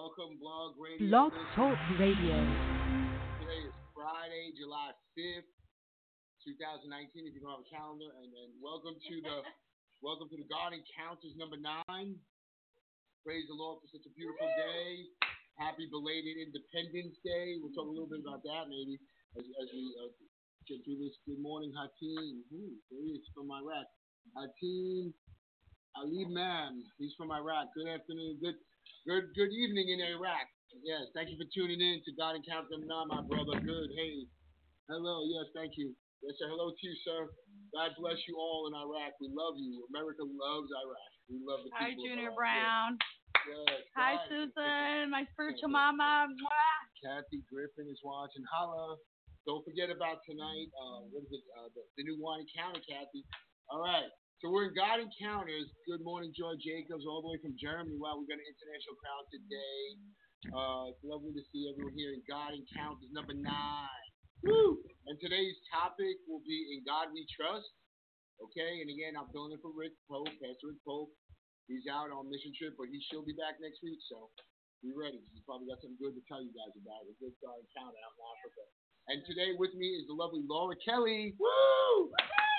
welcome, Blog Radio Blog listeners. Talk Radio. Today is Friday, July 5th, 2019. If you don't have a calendar, and welcome to the God Encounters number 9. Praise the Lord for such a beautiful day. Happy belated Independence Day. We'll talk a little bit about that maybe as we get through this. Good morning, Hakeem. There he is from Iraq. Hakeem Ali Man. He's from Iraq. Good afternoon. Good evening in Iraq. Yes, thank you for tuning in to God Encounters number 9, my brother. Good. Hey. Hello. Yes, thank you. Yes, sir. Hello to you, sir. God bless you all in Iraq. We love you. America loves Iraq. We love the Hi, people of Junior Iraq. Brown. Yes. Hi, Susan, my spiritual mama. Mwah. Kathy Griffin is watching. Holla. Don't forget about tonight. What is it? The new wine encounter, Kathy. All right. So we're in God Encounters. Good morning, Joy Jacobs, all the way from Germany. Wow, we got an international crowd today. It's lovely to see everyone here in God Encounters number 9. Woo! And today's topic will be In God We Trust. Okay, and again, I'm filling in for Rick Pope, Pastor Rick Pope. He's out on mission trip, but she'll be back next week, so be ready. He's probably got something good to tell you guys about. A good God encounter out in Africa. And today with me is the lovely Laura Kelly. Woo!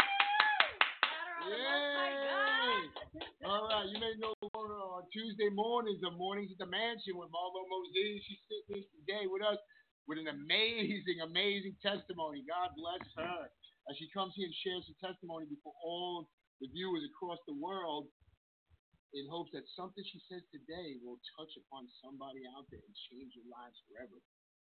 Yay! All right, you may know Laura on Tuesday mornings or Mornings at the Mansion with Marlo Mosey. She's sitting here today with us with an amazing testimony. God bless her. As she comes here and shares her testimony before all the viewers across the world in hopes that something she says today will touch upon somebody out there and change their lives forever.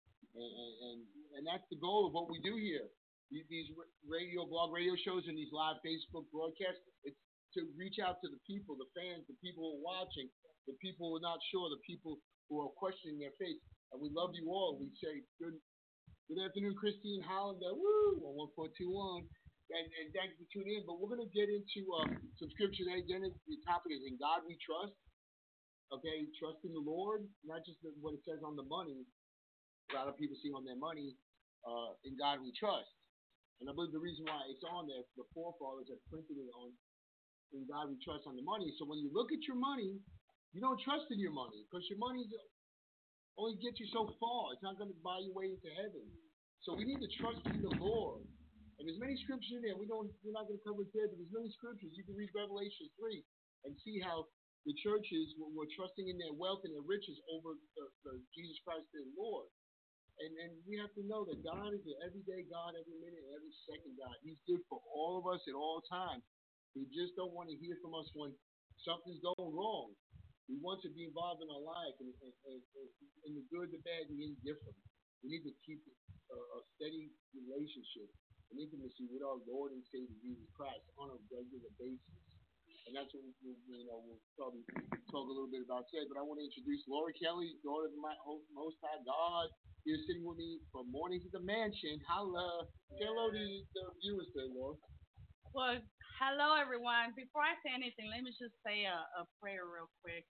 And that's the goal of what we do here. These blog radio shows and these live Facebook broadcasts, it's to reach out to the people, the fans, the people who are watching, the people who are not sure, the people who are questioning their faith. And we love you all. We say good afternoon, Christine Hollander, woo, on 1421. And thank you for tuning in. But we're going to get into some scripture today. Again, the topic is In God We Trust. Okay, trust in the Lord, not just what it says on the money. A lot of people see on their money, In God We Trust. And I believe the reason why it's on there, the forefathers have printed it on In God We Trust on the money. So when you look at your money, you don't trust in your money because your money only gets you so far. It's not going to buy your way into heaven. So we need to trust in the Lord. And there's many scriptures in there. We're not going to cover it there, but there's many scriptures. You can read Revelation 3 and see how the churches were trusting in their wealth and their riches over the Jesus Christ their Lord. And we have to know that God is an everyday God, every minute, and every second God. He's good for all of us at all times. We just don't want to hear from us when something's going wrong. We want to be involved in our life, and in the good, the bad, and the indifferent. We need to keep a steady relationship and intimacy with our Lord and Savior Jesus Christ on a regular basis. And that's what we'll probably talk a little bit about today. But I want to introduce Laura Kelly, daughter of my Most High God. Here sitting with me from Mornings at the Mansion. Holla. Say hello to the viewers today, Laura. Well, hello, everyone. Before I say anything, let me just say a prayer real quick.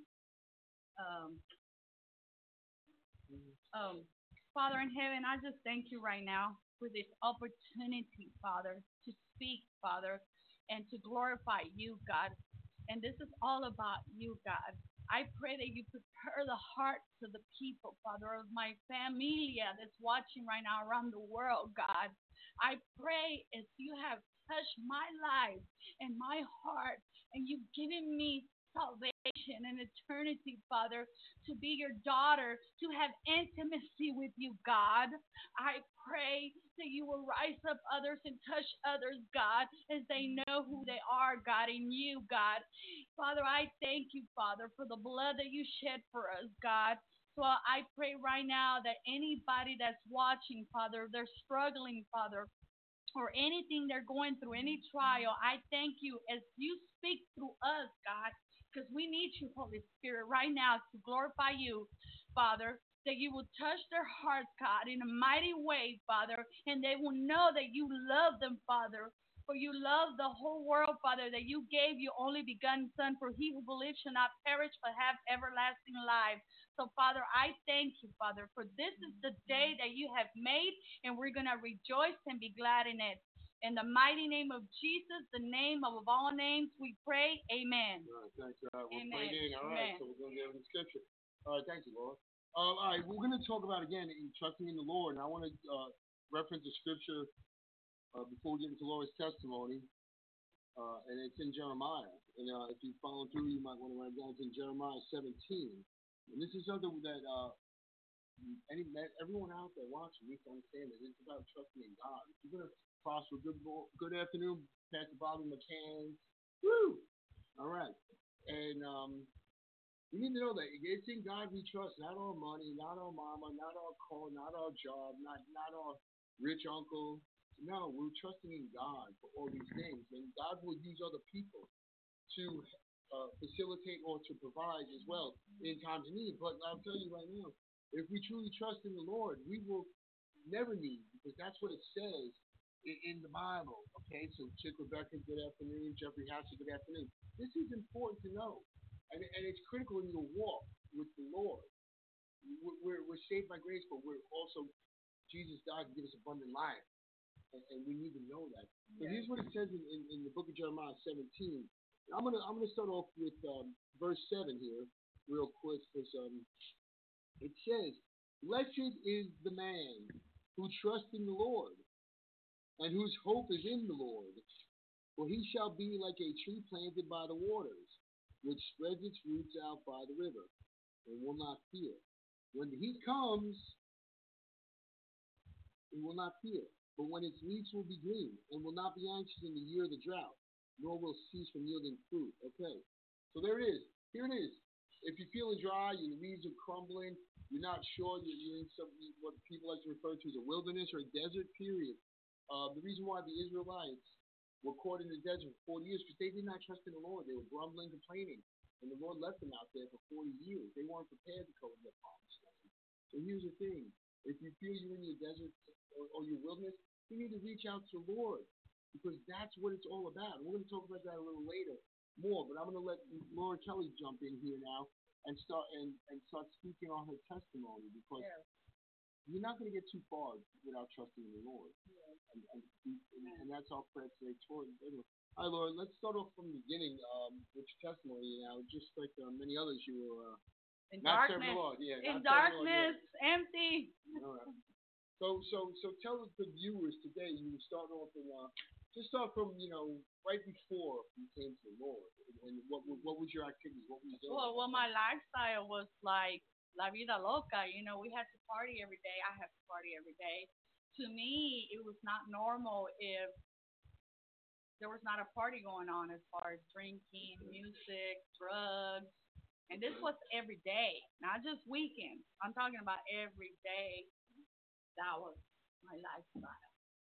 Father in heaven, I just thank you right now for this opportunity, Father, to speak, Father, and to glorify you, God. And this is all about you, God. I pray that you prepare the hearts of the people, Father, of my familia that's watching right now around the world, God. I pray as you have touched my life and my heart, and you've given me salvation and eternity, Father, to be your daughter, to have intimacy with you, God. I pray that you will rise up others and touch others, God, as they know who they are, God, in you, God. Father, I thank you, Father, for the blood that you shed for us, God. So I pray right now that anybody that's watching, Father, they're struggling, Father, or anything they're going through, any trial, I thank you as you speak through us, God, because we need you, Holy Spirit, right now to glorify you, Father, that you will touch their hearts, God, in a mighty way, Father, and they will know that you love them, Father, for you love the whole world, Father, that you gave your only begotten Son, for he who believes shall not perish but have everlasting life. So, Father, I thank you, Father, for this is the day that you have made, and we're going to rejoice and be glad in it. In the mighty name of Jesus, the name above all names, we pray. Amen. All right, thanks. We're Amen. praying in. All right, Amen. so we're going to get into scripture. All right, thank you, Lord. All right, we're going to talk about again in trusting in the Lord, and I want to reference a scripture before we get into Laura's testimony, and it's in Jeremiah. And if you follow through, you might want to write down. It's in Jeremiah 17, and this is something that everyone out there watching needs to understand that it's about trusting in God. If you're going to prosper, good afternoon, Pastor Bobby McCann. Woo! All right, and we need to know that it's in God we trust, not our money, not our mama, not our car, not our job, not our rich uncle. No, we're trusting in God for all these things, and God will use other people to facilitate or to provide as well in times of need. But I'll tell you right now, if we truly trust in the Lord, we will never need, because that's what it says in the Bible. Okay, so Chick Rebecca, good afternoon. Jeffrey Hatcher, good afternoon. This is important to know. And it's critical in your walk with the Lord. We're saved by grace, but we're also, Jesus died to give us abundant life. And we need to know that. So here's what it says in the book of Jeremiah 17. I'm gonna start off with verse 7 here, real quick, because it says, "Blessed is the man who trusts in the Lord, and whose hope is in the Lord. For he shall be like a tree planted by the waters, which spreads its roots out by the river, and will not fear. When the heat comes, it will not fear. But when its leaves will be green, and will not be anxious in the year of the drought, nor will cease from yielding fruit." Okay, so there it is. Here it is. If you're feeling dry, your leaves are crumbling, you're not sure, you're in what people like to refer to as a wilderness or a desert period. The reason why the Israelites were caught in the desert for 40 years because they did not trust in the Lord. They were grumbling, complaining, and the Lord left them out there for 40 years. They weren't prepared to go to the promised land. So here's the thing. If you feel you're in your desert or your wilderness, you need to reach out to the Lord, because that's what it's all about. We're going to talk about that a little later more, but I'm going to let Laura Kelly jump in here now and start speaking on her testimony, because you're not going to get too far without trusting in the Lord. And that's our prayer today toward everyone. Hi, Laura. Let's start off from the beginning with your testimony. Just like many others, you were in not darkness. serving the Lord. Yeah, in darkness, empty. All right. So tell the viewers today. You start off in just start from right before you came to the Lord, and what was your activities? What were you doing? Well, my lifestyle was like la vida loca. We had to party every day. I had to party every day. To me, it was not normal if there was not a party going on, as far as drinking, music, drugs. And this was every day, not just weekends. I'm talking about every day. That was my lifestyle.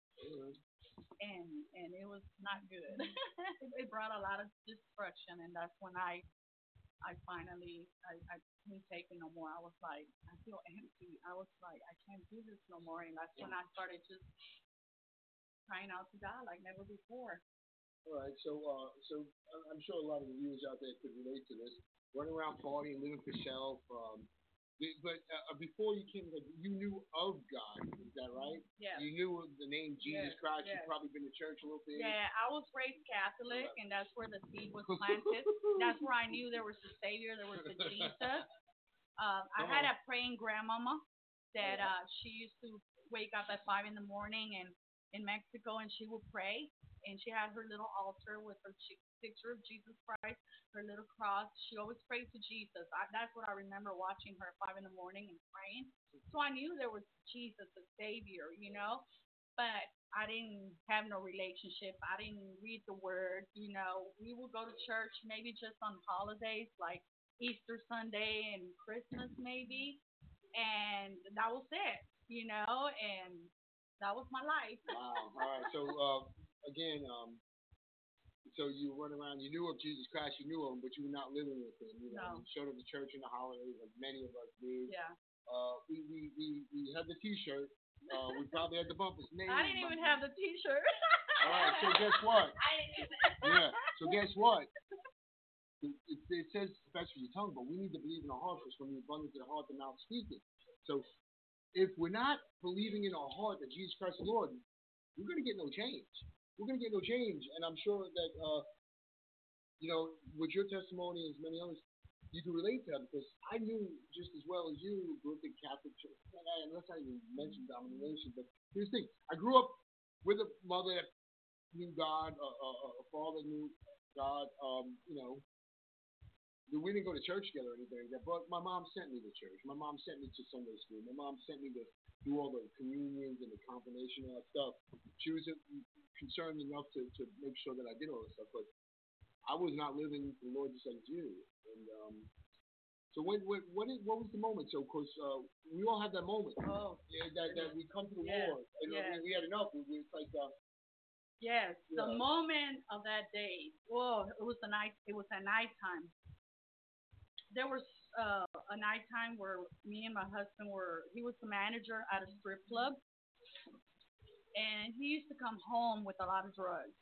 And it was not good. It brought a lot of destruction, and that's when I finally couldn't take it no more. I was like, I feel empty. I was like, I can't do this no more. And that's when I started just crying out to God like never before. All right, so I'm sure a lot of the viewers out there could relate to this. Running around partying, living for self. But before you came, you knew of God, is that right? Yeah. You knew of the name Jesus Christ. You've probably been to church a little bit. Yeah, I was raised Catholic, and that's where the seed was planted. That's where I knew there was a Savior, there was a Jesus. I had a praying grandmama that she used to wake up at 5 a.m. in Mexico, and she would pray. And she had her little altar with her picture of Jesus Christ, her little cross. She always prayed to Jesus. That's what I remember, watching her at 5 a.m. and praying. So I knew there was Jesus, the Savior, But I didn't have no relationship. I didn't read the Word. We would go to church maybe just on holidays like Easter Sunday and Christmas maybe. And that was it, and that was my life. Wow. All right. So, again, so you run around, you knew of Jesus Christ, you knew him, but you were not living with him. You showed up to church in the holidays, like many of us did. Yeah. We had the T-shirt. We probably had the bumpers. I didn't even have the T-shirt. All right. So guess what? I didn't. Yeah. So guess what? It says confess with your tongue, but we need to believe in our heart, because from the abundance of the heart, the mouth speaking. So if we're not believing in our heart that Jesus Christ is Lord, we're going to get no change. We're going to get no change. And I'm sure that, with your testimony, as many others, you can relate to her because I knew just as well as you grew up in Catholic church. And let's not even mention domination, but here's the thing: I grew up with a mother that knew God, a father knew God. We didn't go to church together or anything like that, but my mom sent me to church. My mom sent me to Sunday school. My mom sent me to do all the communions and the confirmation and all that stuff. She was concerned enough to make sure that I did all that stuff, but I was not living the Lord just like you. And so what was the moment? So, because we all have that moment. Oh, that we come to the yes, Lord, and yes, we had enough. It's like yes. The yeah. moment of that day. Whoa, it was a night. It was at nighttime. There was a nighttime where me and my husband were. He was the manager at a strip club, and he used to come home with a lot of drugs.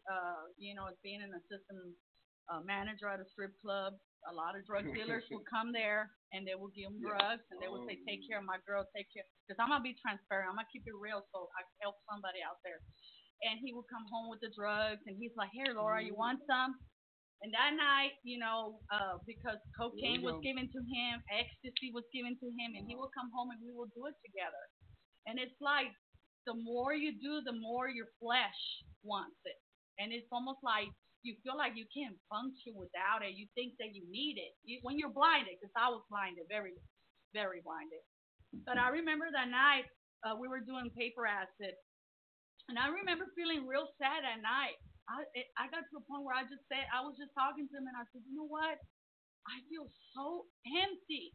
Being an assistant manager at a strip club, a lot of drug dealers would come there and they would give him drugs and they would say, "Take care of my girl, take care." Because I'm gonna be transparent, I'm gonna keep it real, so I can help somebody out there. And he would come home with the drugs, and he's like, "Here, Laura, you want some?" And that night, because cocaine was given to him, ecstasy was given to him, and he would come home and we would do it together. And it's like the more you do, the more your flesh wants it. And it's almost like you feel like you can't function without it. You think that you need it when you're blinded, because I was blinded, very, very blinded. But I remember that night we were doing paper acid, and I remember feeling real sad that night. I got to a point where I was just talking to him, and I said, "You know what? I feel so empty."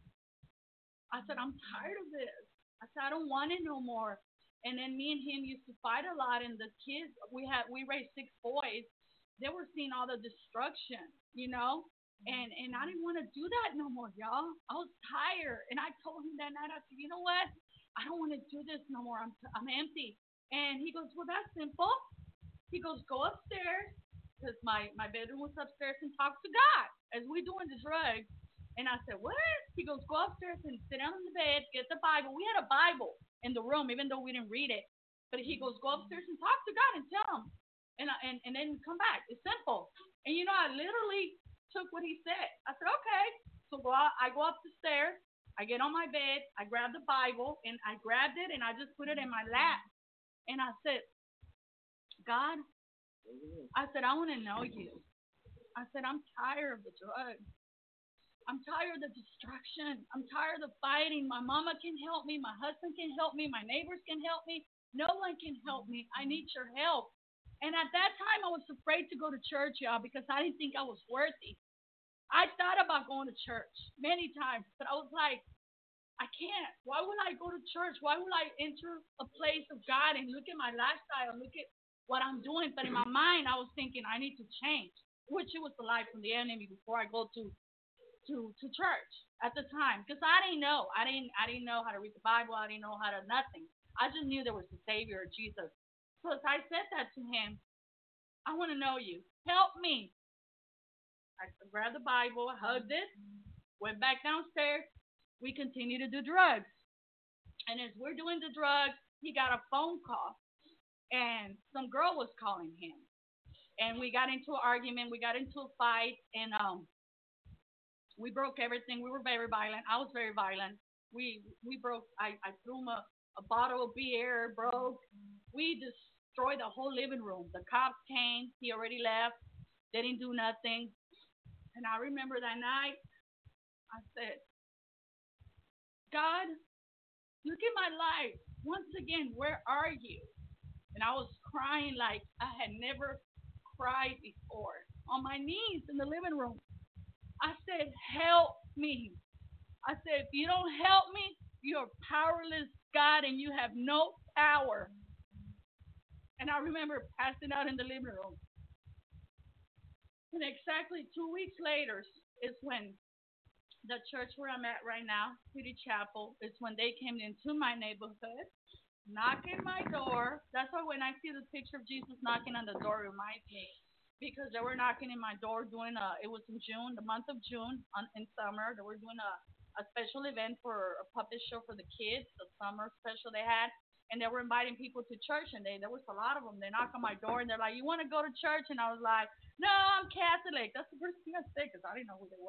I said, "I'm tired of this." I said, "I don't want it no more." And then me and him used to fight a lot, and the kids we raised 6 boys. They were seeing all the destruction. And I didn't want to do that no more, y'all. I was tired, and I told him that night. I said, "You know what? I don't want to do this no more. I'm empty." And he goes, "Well, that's simple." He goes, "Go upstairs," because my bedroom was upstairs, "and talk to God as we doing the drugs." And I said, "What?" He goes, "Go upstairs and sit down on the bed, get the Bible." We had a Bible in the room, even though we didn't read it. But he goes, "Go upstairs and talk to God and tell him, and then come back. It's simple." And I literally took what he said. I said, "Okay." So I go up the stairs. I get on my bed. I grab the Bible, and I grabbed it, and I just put it in my lap. And I said, "God," I said, "I want to know you." I said, "I'm tired of the drugs. I'm tired of the destruction. I'm tired of fighting. My mama can help me. My husband can help me. My neighbors can help me. No one can help me. I need your help." And at that time, I was afraid to go to church, y'all, because I didn't think I was worthy. I thought about going to church many times, but I was like, I can't. Why would I go to church? Why would I enter a place of God and look at my lifestyle and look at what I'm doing? But in my mind, I was thinking I need to change, which it was the lie from the enemy before I go to church at the time, because I didn't know. I didn't know how to read the Bible. I didn't know how to nothing. I just knew there was a Savior, Jesus. So as I said that to him, "I want to know you. Help me." I grabbed the Bible, hugged it, went back downstairs. We continued to do drugs. And as we're doing the drugs, he got a phone call, and some girl was calling him. And we got into an argument. We got into a fight, and we broke everything. We were very violent. I was very violent. We broke. I threw him a bottle of beer. Broke. We destroyed the whole living room. The cops came. He already left. They didn't do nothing. And I remember that night. I said, "God, look at my life. Once again, where are you?" And I was crying like I had never cried before, on my knees in the living room. I said, "Help me." I said, "If you don't help me, you're powerless, God, and you have no power." And I remember passing out in the living room. And exactly 2 weeks later is when the church where I'm at right now, City Chapel, is when they came into my neighborhood, knocking my door. That's why when I see the picture of Jesus knocking on the door, it reminds me, because they were knocking in my door doing it was in June, the month of June, in summer. They were doing a special event for a puppet show for the kids, the summer special they had. And they were inviting people to church, and there was a lot of them. They knocked on my door, and they're like, "You want to go to church?" And I was like, "No, I'm Catholic." That's the first thing I said, because I didn't know who they were.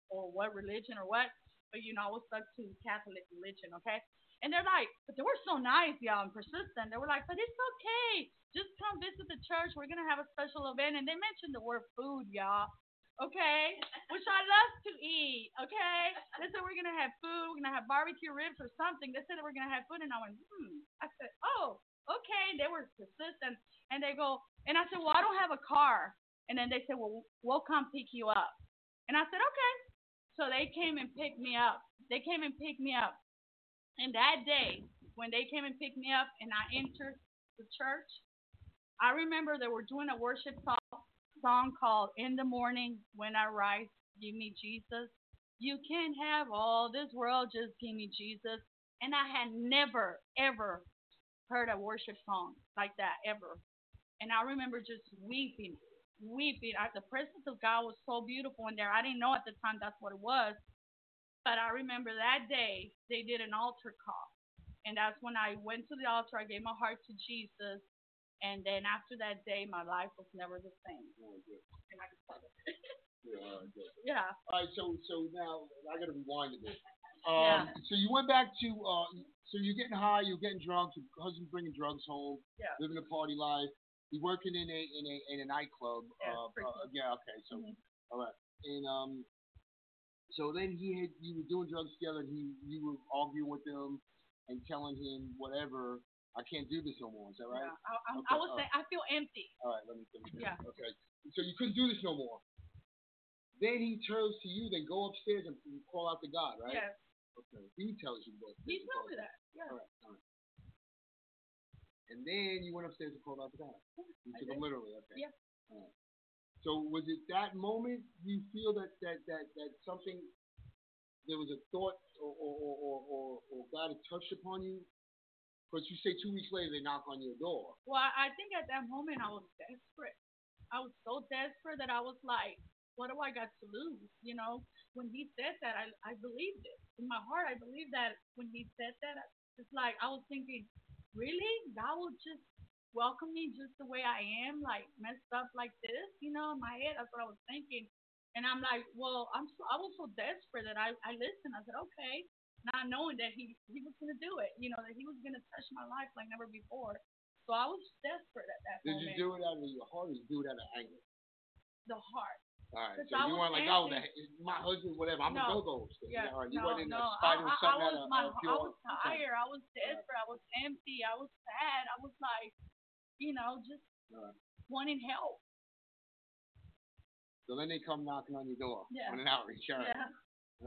or what religion or what, but I was stuck to Catholic religion, okay? And they're like, but they were so nice, y'all, and persistent. They were like, but it's okay. Just come visit the church. We're gonna have a special event, and they mentioned the word food, y'all. Okay, which I love to eat. Okay, they said we're gonna have food. We're gonna have barbecue ribs or something. They said that we're gonna have food, and I went, I said, oh, okay. And they were persistent, and they go, and I said, well, I don't have a car. And then they said, well, we'll come pick you up. And I said, okay. So they came and picked me up. They came and picked me up. And that day, when they came and picked me up and I entered the church, I remember they were doing a worship song called In the Morning When I Rise, Give Me Jesus. You can have all this world, just give me Jesus. And I had never, ever heard a worship song like that, ever. And I remember just weeping, weeping. The presence of God was so beautiful in there. I didn't know at the time that's what it was. But I remember that day they did an altar call. And that's when I went to the altar. I gave my heart to Jesus. And then after that day, my life was never the same. Oh, good. And I just started. Yeah, good. Yeah. All right, so now I got to rewind a bit. Yeah. So you went back to, so you're getting high, you're getting drunk, your husband's bringing drugs home, Yeah. living a party life. You're working in a nightclub. Yeah, Okay. So, all right. And so then you were doing drugs together, and you were arguing with him and telling him whatever. I can't do this no more. Is that right? Yeah. Okay, I was saying I feel empty. All right. Let me. Yeah. Okay. So you couldn't do this no more. Then he turns to you. Then go upstairs and call out to God, right? Yes. Okay. He tells you to go upstairs. He told me that. Yeah. All right. All right. And then you went upstairs and called out to God. You took him literally. Okay. Yeah. All right. So was it that moment you feel that something, there was a thought or God had touched upon you? Because you say 2 weeks later they knock on your door. Well, I think at that moment I was desperate. I was so desperate that I was like, what do I got to lose? When he said that, I believed it. In my heart, I believed that when he said that, it's like I was thinking, really? God will just welcome me just the way I am, like messed up like this? In my head, that's what I was thinking. And I'm like, well, I was so desperate that I listened. I said, okay, not knowing that he was gonna do it, that he was gonna touch my life like never before. So I was desperate at that Did moment. you do it out of your heart, or did you do it out of anger? The heart. All right, so I you was weren't like, oh, my husband, whatever, I'm No. gonna go. Yeah, You no, wasn't no. spite of something I out of pure. was tired. I was desperate. I was empty. I was sad. I was like, just wanting help. So then they come knocking on your door. Yeah. On an outreach. All right. Yeah.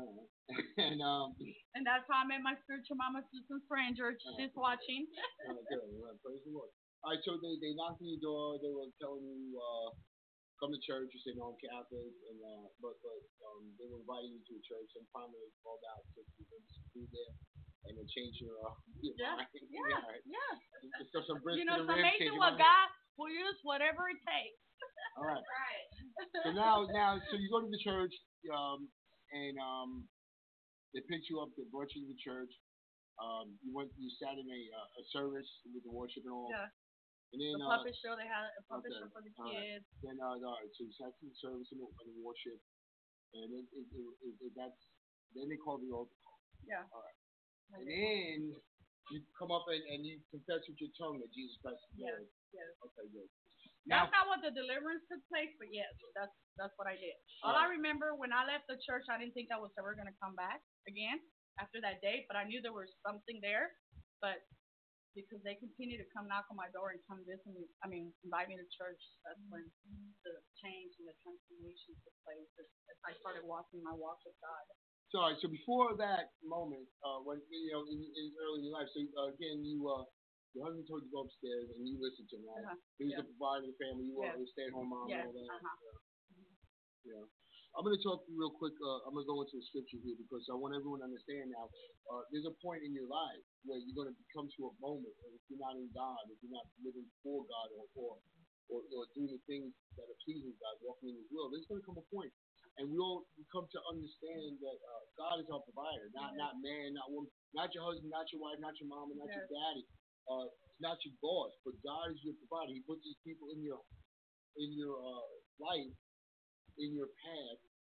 And that's how I met my spiritual mama, Susan Spranger. She's watching. Good. Praise the Lord. All right, so they knocked on your door. They were telling you, come to church. You say, no, I'm Catholic. And but they were inviting you to a church. Sometime they called out to be there, and they changed your mind. Yeah. So some it's amazing what God will use whatever it takes. All right. Right. So now, so you go to the church, and they picked you up. They brought you to the church. You sat in a service with the worship and all. Yeah. And then, the puppet show, they had a puppet show for the kids. Then, all right, so you sat in the service and the worship, and then they called the altar call. Yeah. All right. And then you come up and you confess with your tongue that Jesus Christ is Lord. Yes. Okay, good. That's not what the deliverance took place, but yes, that's what I did. All I remember when I left the church, I didn't think I was ever going to come back again after that day, but I knew there was something there. But because they continued to come knock on my door and come visit me, invite me to church, that's when the change and the transformation took place as I started walking my walk with God. Sorry, so before that moment, when in early in your life, so again, your husband told you to go upstairs and you listened to him, right? He was the provider of the family. You were a stay-at-home mom and all that. I'm going to talk to you real quick. I'm going to go into the scripture here because I want everyone to understand now. There's a point in your life where you're going to come to a moment where if you're not in God, if you're not living for God or doing the things that are pleasing God, walking in His will, there's going to come a point. And we all come to understand that God is our provider, not man, not woman, not your husband, not your wife, not your mama, not your daddy, not your boss, but God is your provider. He puts these people in your life, in your path,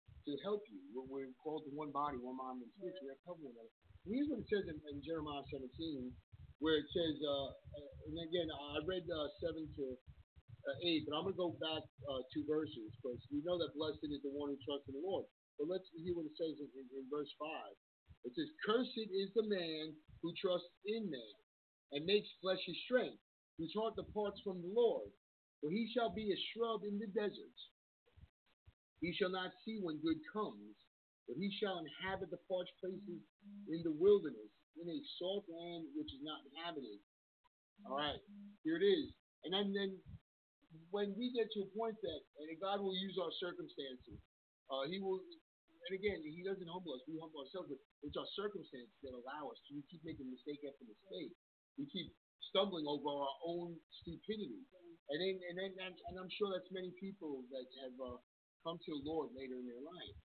to help you. We're called to one body, one mind, and spirit. We have to help one another. And here's what it says in Jeremiah 17, where it says, and again, I read 7 to 8, but I'm going to go back 2 verses because we know that blessed is the one who trusts in the Lord. But let's hear what it says in verse 5. It says, cursed is the man who trusts in man and makes flesh his strength, whose heart departs from the Lord. For he shall be a shrub in the deserts. He shall not see when good comes, but he shall inhabit the parched places in the wilderness, in a salt land which is not inhabited. All right, here it is. And then when we get to a point that, and God will use our circumstances, He will, and again, He doesn't humble us, we humble ourselves, but it's our circumstances that allow us to. We keep making mistake after mistake. We keep stumbling over our own stupidity. And I'm sure that's many people that have come to the Lord later in their life.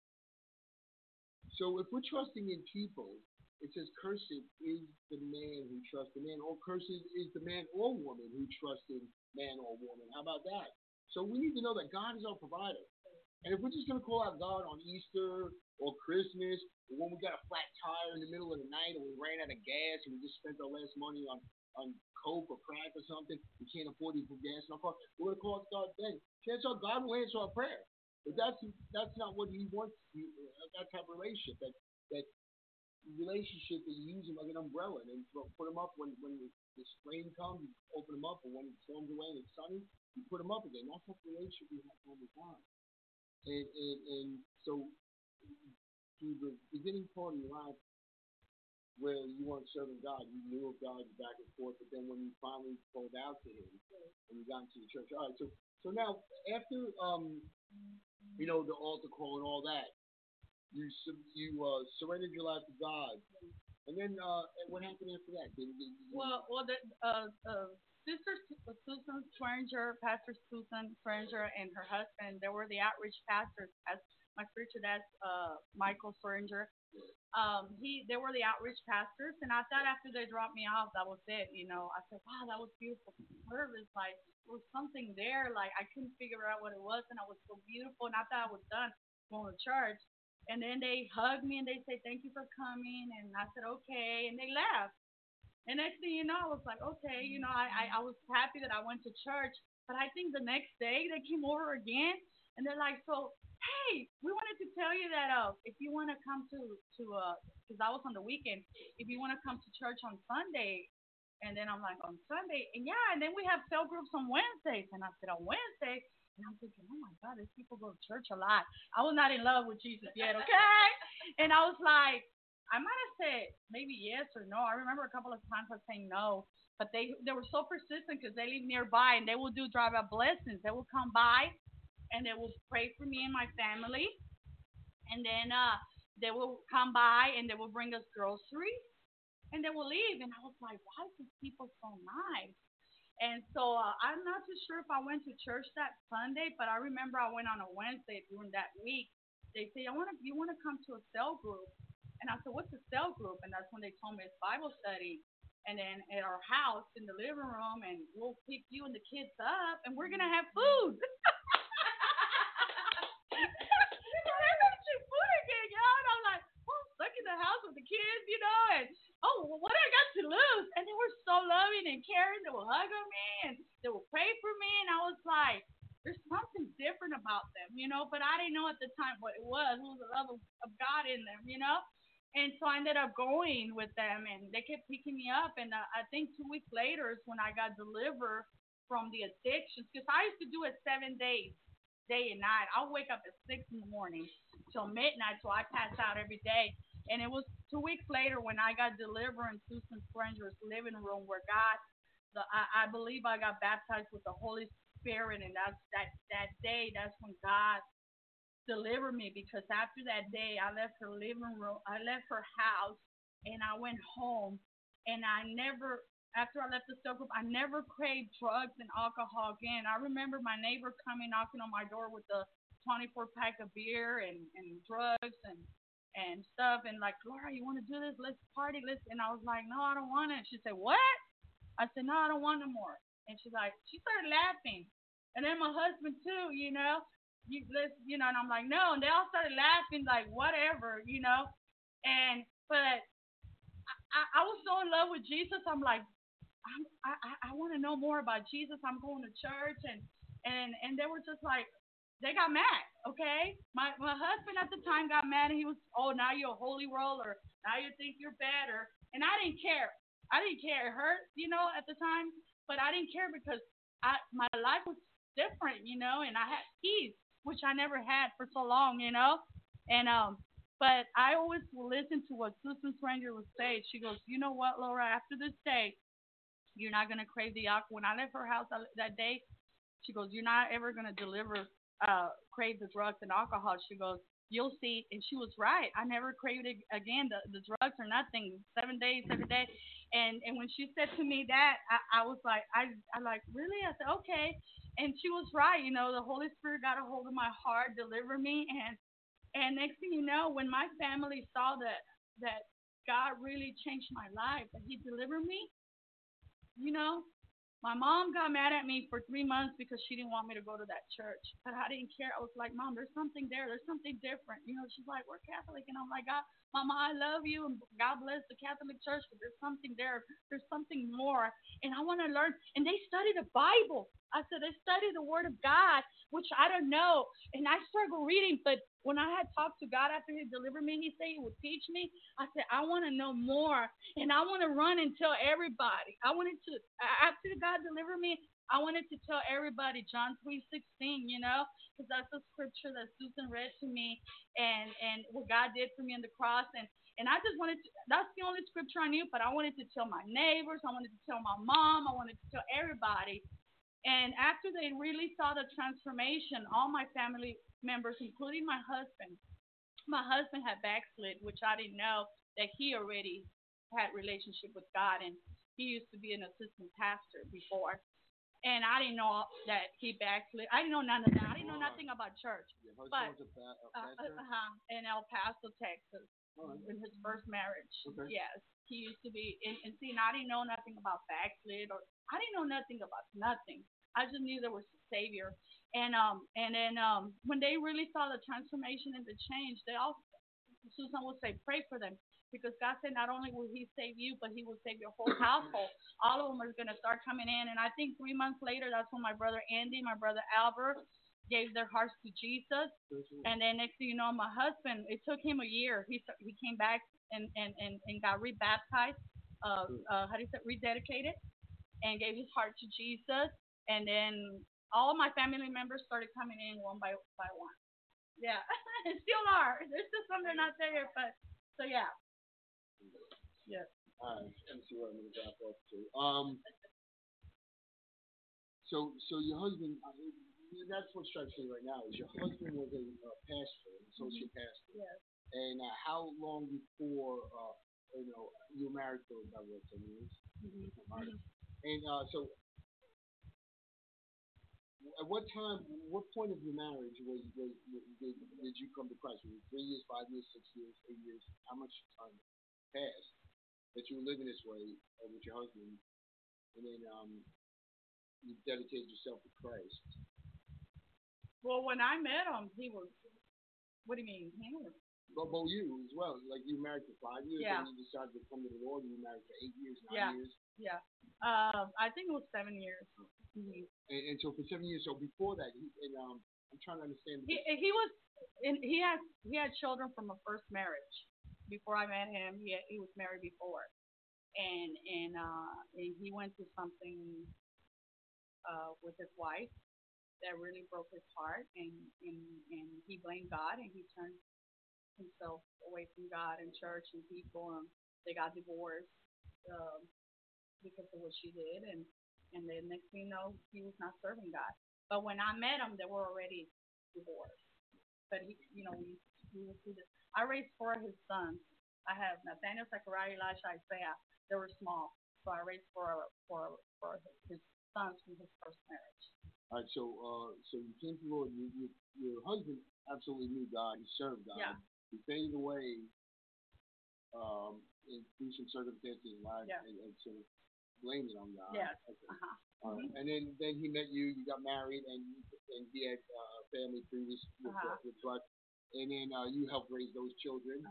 So if we're trusting in people, it says, cursed is the man who trusts in man, or cursed is the man or woman who trusts in man or woman. How about that? So we need to know that God is our provider. And if we're just going to call out God on Easter or Christmas, or when we got a flat tire in the middle of the night, or we ran out of gas and we just spent our last money on Coke or crack or something, we can't afford to put gas in our car, we're going to call out God then. Chances are God will answer our prayer. But that's not what He wants. That type of relationship, that relationship that you use them like an umbrella, and then put them up when the spring comes, you open them up, and when it storms away and it's sunny, you put them up again. That's the relationship we have all the time. And so through the beginning part of your life where you weren't serving God, you knew of God back and forth, but then when you finally pulled out to Him and you got into the church, all right, so now after the altar call and all that, you surrendered your life to God, and then what happened after that? Sister Susan Swearinger, Pastor Susan Swearinger, and her husband, they were the outreach pastors. As my spiritual dad, Michael Swearinger, they were the outreach pastors, and I thought after they dropped me off, that was it. I said, wow, that was beautiful service. Like, there was something there. Like, I couldn't figure out what it was, and it was so beautiful, and I thought I was done going to church. And then they hugged me and they said, thank you for coming. And I said, okay. And they left. And next thing you know, I was like, okay, I was happy that I went to church. But I think the next day they came over again and they're like, so, hey, we wanted to tell you that if you want to come because I was on the weekend, if you want to come to church on Sunday. And then I'm like, on Sunday? And yeah, and then we have cell groups on Wednesdays. And I said, on Wednesday? And I'm thinking, oh my God, these people go to church a lot. I was not in love with Jesus yet, okay? And I was like, I might have said maybe yes or no. I remember a couple of times I was saying no, but they were so persistent because they live nearby and they will do drive-up blessings. They will come by and they will pray for me and my family, and then they will come by and they will bring us groceries, and they will leave. And I was like, why are these people so nice? And so I'm not too sure if I went to church that Sunday, but I remember I went on a Wednesday during that week. They say, you want to come to a cell group? And I said, what's a cell group? And that's when they told me it's Bible study. And then at our house in the living room, and we'll pick you and the kids up, and we're going to have food. They're going to food again, y'all. And I'm like, I'm stuck in the house with the kids, and what I got to lose? And they were so loving and caring. They would hug on me and they would pray for me. And I was like, there's something different about them, but I didn't know at the time what it was. It was the love of God in them, And so I ended up going with them, and they kept picking me up. And I think 2 weeks later is when I got delivered from the addictions, because I used to do it 7 days, day and night. I'll wake up at 6 in the morning till midnight, so I pass out every day. And it was 2 weeks later when I got delivered in Susan Swearinger's living room, where I believe I got baptized with the Holy Spirit, and that day, that's when God delivered me. Because after that day, I left her living room, I left her house, and I went home, and after I left the cell group, I never craved drugs and alcohol again. I remember my neighbor coming knocking on my door with a 24-pack of beer and drugs and stuff, and like, Laura, you want to do this? Let's party. And I was like, no, I don't want it. She said, what? I said, no, I don't want no more. And she started laughing. And then my husband too, and I'm like, no, and they all started laughing, like, whatever. And but I was so in love with Jesus. I'm like, I want to know more about Jesus. I'm going to church, and they were just like, they got mad. Okay, my husband at the time got mad, and he was, oh, now you're a holy roller. Now you think you're better, and I didn't care. I didn't care. It hurt, at the time, but I didn't care because my life was different, and I had peace, which I never had for so long. And but I always will listen to what Susan Stranger would say. She goes, you know what, Laura? After this day, you're not gonna crave the alcohol. When I left her house that day, she goes, you're not ever gonna crave the drugs and alcohol. She goes, you'll see. And she was right. I never craved it again, the drugs or nothing. 7 days every day. And when she said to me that, I was like, I like, really? I said, okay. And she was right. The Holy Spirit got a hold of my heart, delivered me, and next thing you know, when my family saw that God really changed my life, that He delivered me, you know, my mom got mad at me for 3 months because she didn't want me to go to that church. But I didn't care. I was like, Mom, there's something there. There's something different. She's like, we're Catholic. And I'm like, God, Mama, I love you. And God bless the Catholic Church. But there's something there. There's something more. And I want to learn. And they study the Bible. I said, they study the Word of God, which I don't know. And I struggle reading. But when I had talked to God after He delivered me, He said He would teach me. I said, I want to know more. And I want to run and tell everybody. I wanted to, after God delivered me, I wanted to tell everybody John 3:16, because that's the scripture that Susan read to me, and what God did for me on the cross, and I just wanted to. That's the only scripture I knew, but I wanted to tell my neighbors, I wanted to tell my mom, I wanted to tell everybody. And after they really saw the transformation, all my family members, including my husband had backslid, which I didn't know that he already had relationship with God, and he used to be an assistant pastor before. And I didn't know that he backslid. I didn't know none of that. I didn't know nothing about church. Your But husband was a pastor? in El Paso, Texas, in his first marriage. Okay. Yes, he used to be. And see, and I didn't know nothing about backslid, or I didn't know nothing about nothing. I just knew there was a savior. And then when they really saw the transformation and the change, they all Susan would say, pray for them. Because God said not only will He save you, but He will save your whole household. All of them are going to start coming in. And I think 3 months later, that's when my brother Andy, my brother Albert gave their hearts to Jesus. And then next thing you know, my husband, it took him a year. He came back and got rebaptized, how do you say, rededicated, and gave his heart to Jesus. And then all my family members started coming in one by one. Yeah, and still are. There's still some that are not there, but so yeah. Yeah. All right. Let me see what I'm going to drop off to. So your husband, that's what strikes me right now is your husband was a pastor, an associate pastor. Yes. And how long before you were married for about what, 10 years? Mm-hmm. And so at what time, what point of your marriage did you come to Christ? Was it 3 years, 5 years, 6 years, 8 years? How much time passed that you were living this way with your husband, and then you dedicated yourself to Christ? Well, when I met him, he was. What do you mean? He was. But you as well. Like you were married for 5 years, Yeah. and you decided to come to the Lord. You were married for 8 years, 9 Yeah. years. Yeah. I think it was 7 years. Mm-hmm. And so for 7 years, so before that, I'm trying to understand. He was, and he had children from a first marriage. Before I met him, he was married before, and he went through something with his wife that really broke his heart, and he blamed God, and he turned himself away from God and church and people, and they got divorced because of what she did, and then next thing you know, he was not serving God. But when I met him, they were already divorced. But we would see this. I raised 4 of his sons. I have Nathaniel, Zechariah, Elisha, Isaiah. They were small, so I raised four his sons from his first marriage. All right, so you came to the Lord. Your husband absolutely knew God. He served God. Yeah. He faded away through some circumstances in life, yeah. and so blame it on God. Yes. Okay. Uh-huh. All right. And then he met you. You got married, and he had family previous with Bud. And then you helped raise those children.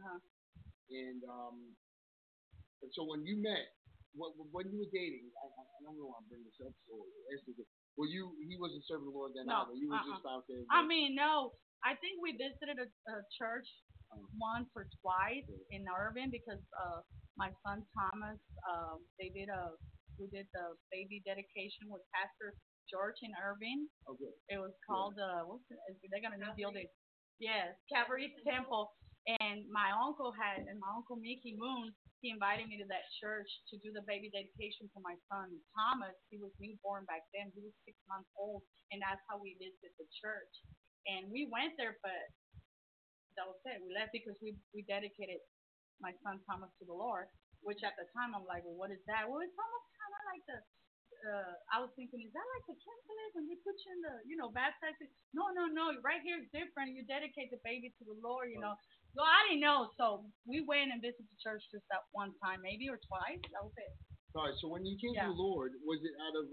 And so when you met, when you were dating, I don't know why I'm bringing this up. So well, he wasn't serving the Lord then either. You were just out there. I mean, no. I think we visited a church once or twice in Irving because my son Thomas, we did the baby dedication with Pastor George in Irving. Okay. It was called they got a new building. Yes, Calvary Temple. And my uncle Mickey Moon, he invited me to that church to do the baby dedication for my son Thomas. He was newborn back then. He was 6 months old, and that's how we visited the church. And we went there, but that was it. We left because we dedicated my son Thomas to the Lord. Which at the time I'm like, well, what is that? Well, it's almost kind of like the. I was thinking, is that like the Catholic when they put you in the, baptize you? No. Right here is different. You dedicate the baby to the Lord, So I didn't know. So we went and visited the church just that one time, maybe or twice. That was it. All right. So when you came to the Lord, was it out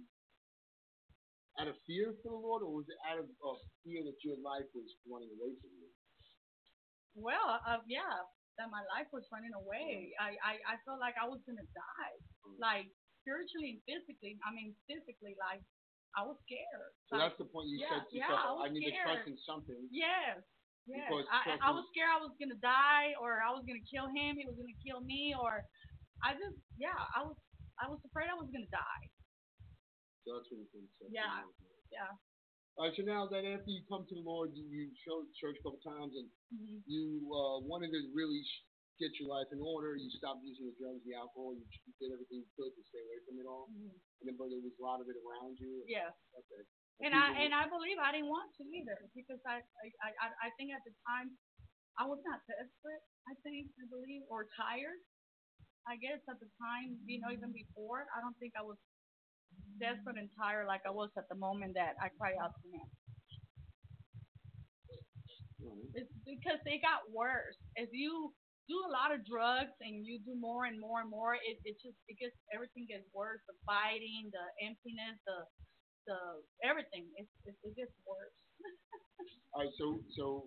of fear for the Lord, or was it out of fear that your life was running away from you? Well, that my life was running away. I felt like I was gonna die, like spiritually and physically. I mean, physically, like I was scared. So that's the point you said to yourself, I need to trust in something. Yes. I was scared I was gonna die, or I was gonna kill him. He was gonna kill me, or I was afraid I was gonna die. So that's what you think. Yeah. All right, so now that after you come to the Lord, you showed church a couple times, and you wanted to really get your life in order. You stopped using the drugs, the alcohol. You did everything you could to stay away from it all. But there was a lot of it around you. Yes. Okay. And I believe I didn't want to either, because I think at the time I was not desperate. I believe, or tired. I guess at the time, even before, I don't think I was desperate and tired like I was at the moment that I cried out to him. It's because they got worse. If you do a lot of drugs and you do more and more and more, everything gets worse. The fighting, the emptiness, the everything. It gets worse. All right, so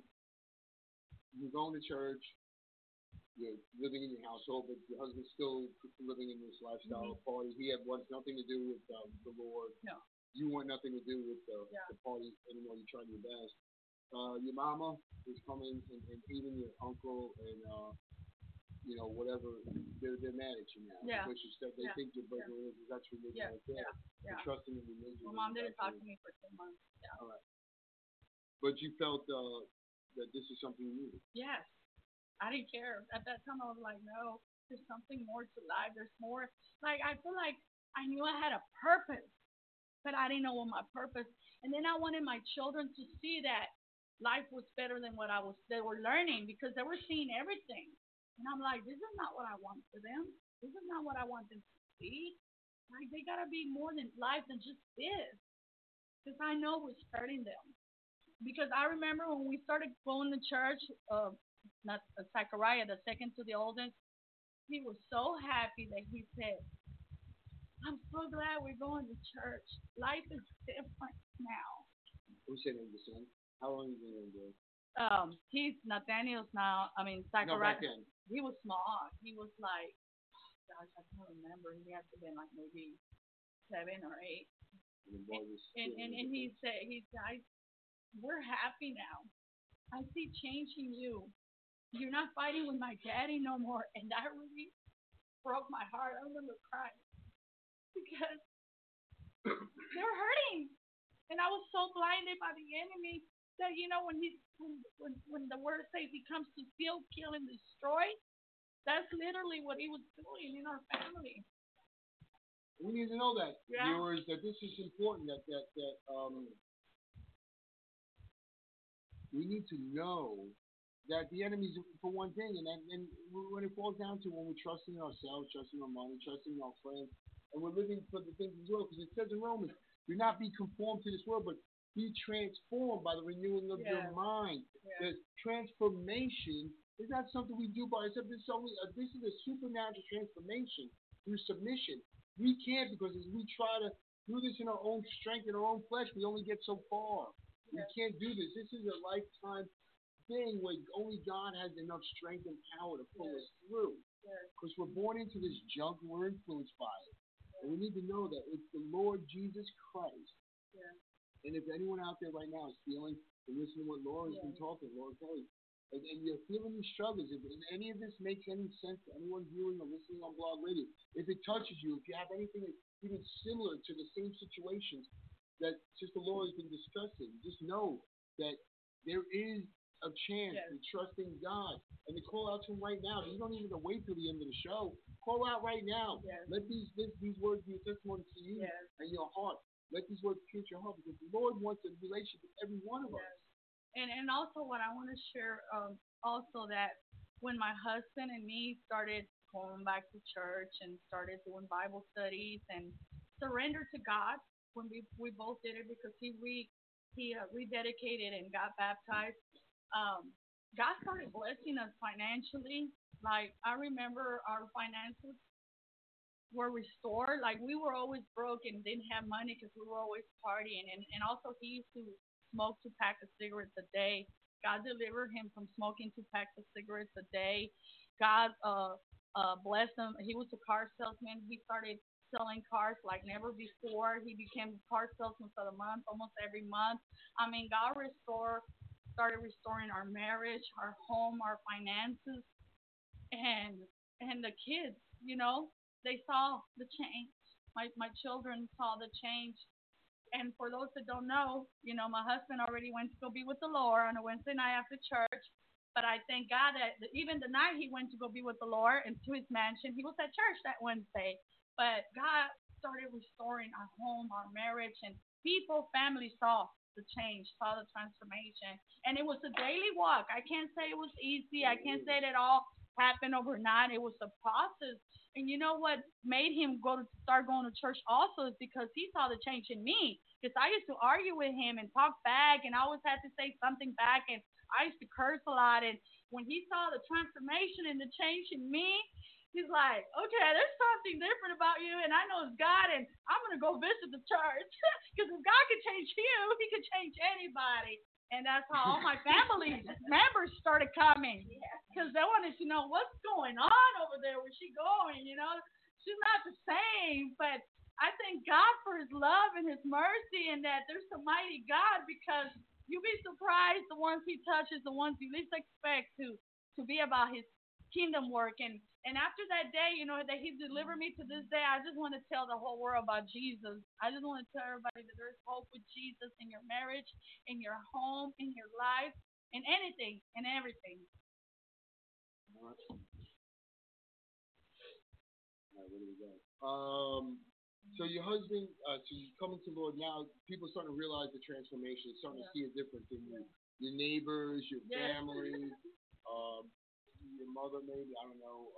you're going to church. You're living in your household, but your husband's still living in this lifestyle of party. He wants nothing to do with the Lord. No. You want nothing to do with the party anymore. You're trying your best. Your mama is coming, and even your uncle and whatever, they're mad at you now. Yeah. Because they think you're breaking religion. That's religion right there. Yeah. Trusting in religion. My mom didn't talk to me for 2 months. Yeah. All right. But you felt that this is something you needed. Yes. I didn't care. At that time, I was like, no, there's something more to life. There's more. Like, I feel like I knew I had a purpose, but I didn't know what my purpose. And then I wanted my children to see that life was better than what they were learning, because they were seeing everything. And I'm like, this is not what I want for them. This is not what I want them to see. Like, they got to be more than life than just this. Because I know it's hurting them. Because I remember when we started going to church, not Zachariah, the second to the oldest, he was so happy that he said, I'm so glad we're going to church. Life is different now. Who's saying the son? How long have you been doing? He's Nathaniel's now. I mean, Zachariah. No, back then. He was small. He was like, gosh, I can't remember. He had to have been like maybe 7 or 8. And he said, we're happy now. I see change in you. You're not fighting with my daddy no more. And that really broke my heart. I remember crying because they were hurting. And I was so blinded by the enemy that, when the word says he comes to steal, kill, and destroy, that's literally what he was doing in our family. We need to know that, viewers, that this is important, that we need to know that the enemy's for one thing, and when it falls down to when we're trusting ourselves, trusting our money, trusting our friends, and we're living for the things of this world, because it says in Romans, do not be conformed to this world, but be transformed by the renewing of your mind. The transformation is not something we do by ourselves. This is a supernatural transformation through submission. We can't, because as we try to do this in our own strength, in our own flesh, we only get so far. We can't do this. This is a lifetime thing where only God has enough strength and power to pull us through. Because we're born into this junk and we're influenced by it. And we need to know that it's the Lord Jesus Christ. And if anyone out there right now is feeling and listening to what Laura's been talking, Laura Kelly, and you're feeling these struggles, if any of this makes any sense to anyone viewing or listening on Blog Radio, if it touches you, if you have anything even similar to the same situations that Sister Laura has been discussing, just know that there is a chance in trusting God, and to call out to Him right now. You don't even have to wait till the end of the show. Call out right now. Let these words be a testimony to you and your heart. Let these words pierce your heart, because the Lord wants a relationship with every one of us. And also what I want to share also that when my husband and me started going back to church and started doing Bible studies and surrendered to God, when we both did it, because he rededicated and got baptized, God started blessing us financially. Like, I remember our finances were restored. Like, we were always broke and didn't have money because we were always partying. And also he used to smoke 2 packs of cigarettes a day. God delivered him from smoking 2 packs of cigarettes a day. God blessed him. He was a car salesman. He started selling cars like never before. He became a car salesman for the month, almost every month. I mean, God started restoring our marriage, our home, our finances, and the kids, they saw the change. My children saw the change. And for those that don't know, my husband already went to go be with the Lord on a Wednesday night after church. But I thank God that even the night he went to go be with the Lord and to his mansion, he was at church that Wednesday. But God started restoring our home, our marriage, and family saw the change, saw the transformation. And it was a daily walk. I can't say it was easy. I can't say that it all happened overnight. It was a process. And you know what made him start going to church also is because he saw the change in me. Because I used to argue with him and talk back, and I always had to say something back, and I used to curse a lot. And when he saw the transformation and the change in me, he's like, okay, there's something different about you, and I know it's God, and I'm going to go visit the church. Because if God can change you, he can change anybody. And that's how all my family members started coming, because they wanted to know what's going on over there. Where's she going? She's not the same. But I thank God for his love and his mercy, and that there's a mighty God, because you'll be surprised the ones he touches, the ones you least expect to be about his kingdom work. And after that day, that he delivered me to this day, I just want to tell the whole world about Jesus. I just want to tell everybody that there's hope with Jesus in your marriage, in your home, in your life, in anything and everything. All right, where do we go? So your husband, so you coming to Lord now, people are starting to realize the transformation, starting to see a difference in your neighbors, your family, your mother maybe, I don't know.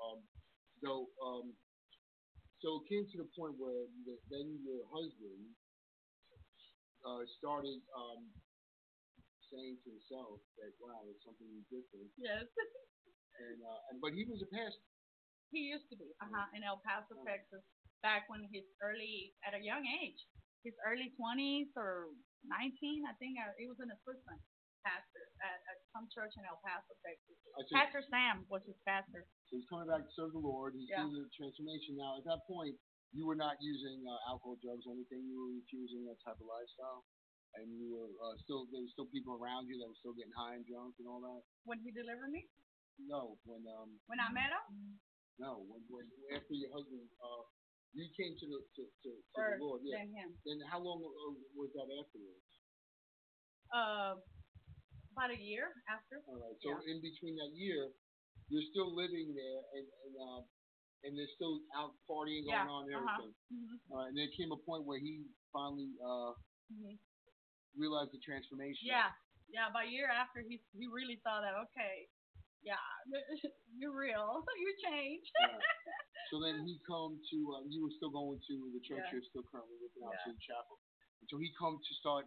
So it came to the point where then your husband started saying to himself that, wow, it's something different. Yes. But he was a pastor. He used to be, in El Paso, Texas, back when at a young age, his early 20s or 19, I think. He was an assistant pastor at some church in El Paso, Texas. Pastor Sam was his pastor. So he's coming back to serve the Lord. He's seeing the transformation. Now, at that point, you were not using alcohol, drugs, or anything. You were refusing that type of lifestyle. And you were there were still people around you that were still getting high and drunk and all that. When he delivered me? No, when I met him? No, when after your husband, you came to the Lord. Yeah. Then how long was that afterwards? About a year after. All right. So in between that year, you're still living there, and there's still out partying going on and everything. And there came a point where he finally realized the transformation. Yeah. About a year after, he really saw that. Okay. Yeah, you're real. You changed. So then he come to, you were still going to the church you're still currently with, City Chapel. And so he come to start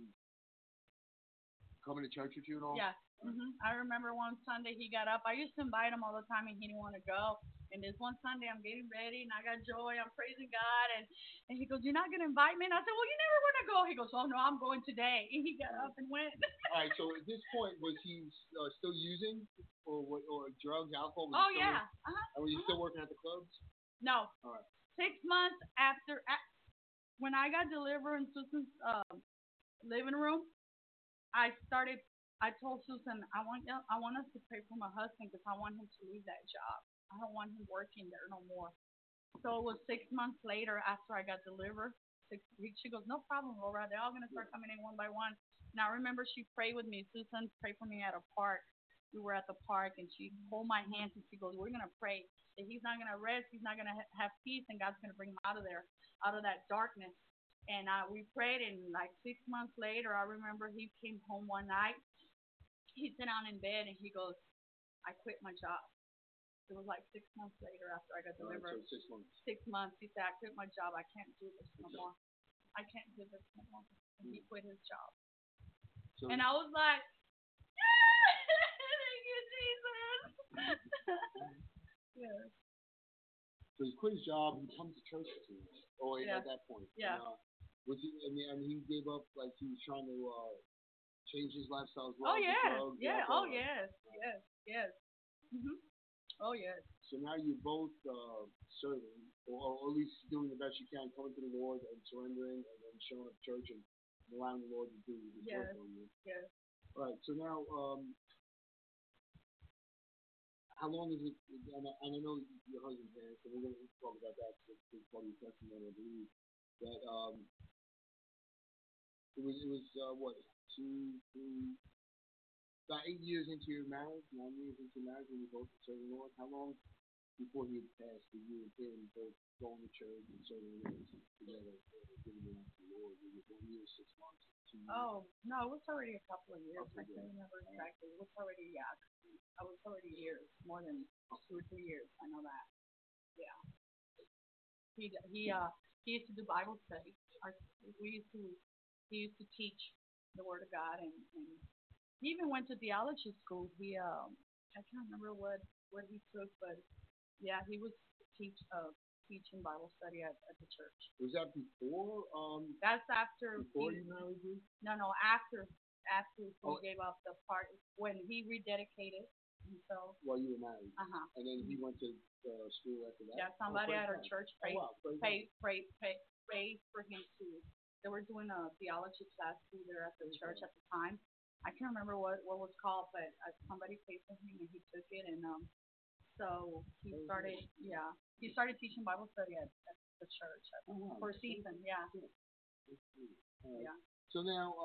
coming to church with you and all? Yeah. I remember one Sunday he got up. I used to invite him all the time and he didn't want to go. And this one Sunday, I'm getting ready, and I got joy. I'm praising God, and he goes, "You're not gonna invite me?" And I said, "Well, you never want to go." He goes, "Oh no, I'm going today." And he got up and went. All right. So at this point, was he still using or drugs, alcohol? Was Oh he still yeah. and was he still working at the clubs? No. All right. 6 months after, when I got delivered in Susan's living room, I started. I told Susan, I want us to pray for my husband because I want him to leave that job. I don't want him working there no more. So it was 6 months later after I got delivered. 6 weeks. She goes, "No problem, Laura. They're all gonna start coming in one by one." Now I remember she prayed with me. Susan prayed for me at a park. We were at the park, and she hold my hands and she goes, "We're gonna pray that he's not gonna rest. He's not gonna have peace, and God's gonna bring him out of there, out of that darkness." And we prayed, and like 6 months later, I remember he came home one night. He sat down in bed and he goes, "I quit my job." It was like 6 months later after I got delivered. So 6 months. 6 months. He said, "I quit my job. I can't do this no more. I can't do this no more." And he quit his job. So, and I was like, "Thank you, Jesus." Yeah. So he quit his job. He comes to church to you. Or Yeah. at that point. Yeah. Was he? And he gave up. Like he was trying to change his lifestyle as well. Oh yes. Drugs, Yeah. alcohol. Oh yes. Yes. Yes. Mhm. Oh yes. So now you're both serving, or at least doing the best you can, coming to the Lord and surrendering, and then showing up at church and allowing the Lord to do His Yes. work on you. Yes. All right. So now, how long is it? And I know your husband's there, so we're going to talk about that. It's part of your testimony, I believe. That it was what, about 8 years into your marriage, 9 years into marriage when you both were serving the Lord. How long before he had passed for you and him both going to church and serving the Lord together, giving it to the Lord? Was it 1 year, 6 months, 2 years? Oh no, it was already a couple of years. I can't remember exactly. It was already I was already years, more than 2 or 3 years. I know that. Yeah. He used to do Bible study. We used to He used to teach the Word of God, and he even went to theology school. I can't remember what he took, but yeah, he was teaching Bible study at the church. Was that before? That's after. Before you married me? No, after he gave up the part when he rededicated himself. While you were married. Uh-huh. And then he went to school after that. Yeah, somebody at our church prayed Praise for him to. They were doing a theology class through there at the church at the time. I can't remember what was called, but somebody paid for him and he took it, and so he started teaching Bible study at the church for a season. Yeah. Yeah. So now,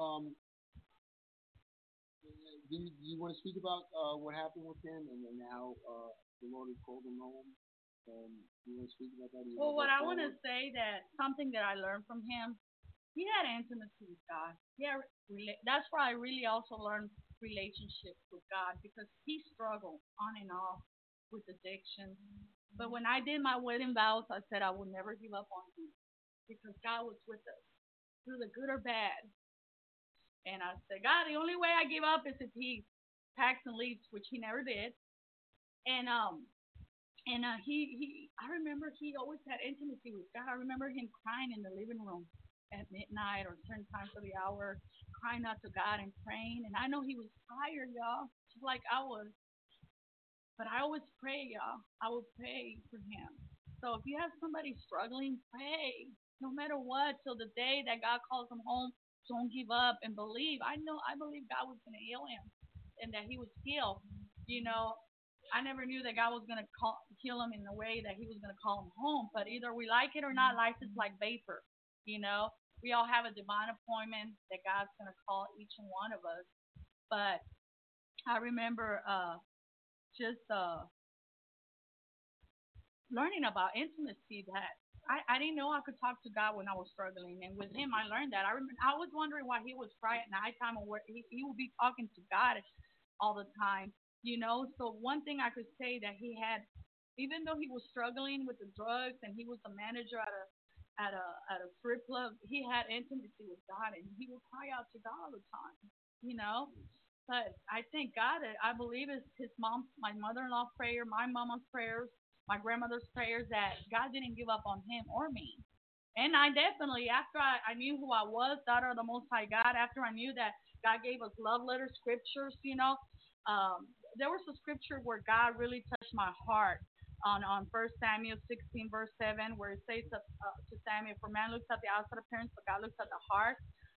do you want to speak about what happened with him, and then now the Lord has called him home? Do you want to speak about that? Well, what I want to say, that something that I learned from him, he had intimacy with God. Yeah, that's where I really also learned relationship with God, because he struggled on and off with addiction. But when I did my wedding vows, I said I would never give up on him, because God was with us through the good or bad. And I said, "God, the only way I give up is if he packs and leaves," which he never did. And I remember he always had intimacy with God. I remember him crying in the living room at midnight or certain times of the hour, crying out to God and praying. And I know he was tired, y'all, just like I was. But I always pray, y'all. I would pray for him. So if you have somebody struggling, pray, no matter what, till the day that God calls him home. Don't give up and believe. I believe God was going to heal him, and that he was healed. I never knew that God was going to heal him in the way that he was going to call him home. But either we like it or not, life is like vapor. We all have a divine appointment that God's going to call each and one of us. But I remember just learning about intimacy, that I didn't know I could talk to God when I was struggling. And with him, I learned that. I was wondering why he was crying at nighttime, or where he would be talking to God all the time. So one thing I could say that he had, even though he was struggling with the drugs and he was a manager at a strip club, he had intimacy with God, and he would cry out to God all the time. But I thank God that I believe it's his mom, my mother-in-law prayer, my mama's prayers, my grandmother's prayers that God didn't give up on him or me. And I definitely, after I knew who I was, daughter of the Most High God, after I knew that God gave us love letter scriptures, there was a scripture where God really touched my heart on 1 Samuel 16, verse 7, where it says to Samuel, for man looks at the outside appearance, but God looks at the heart.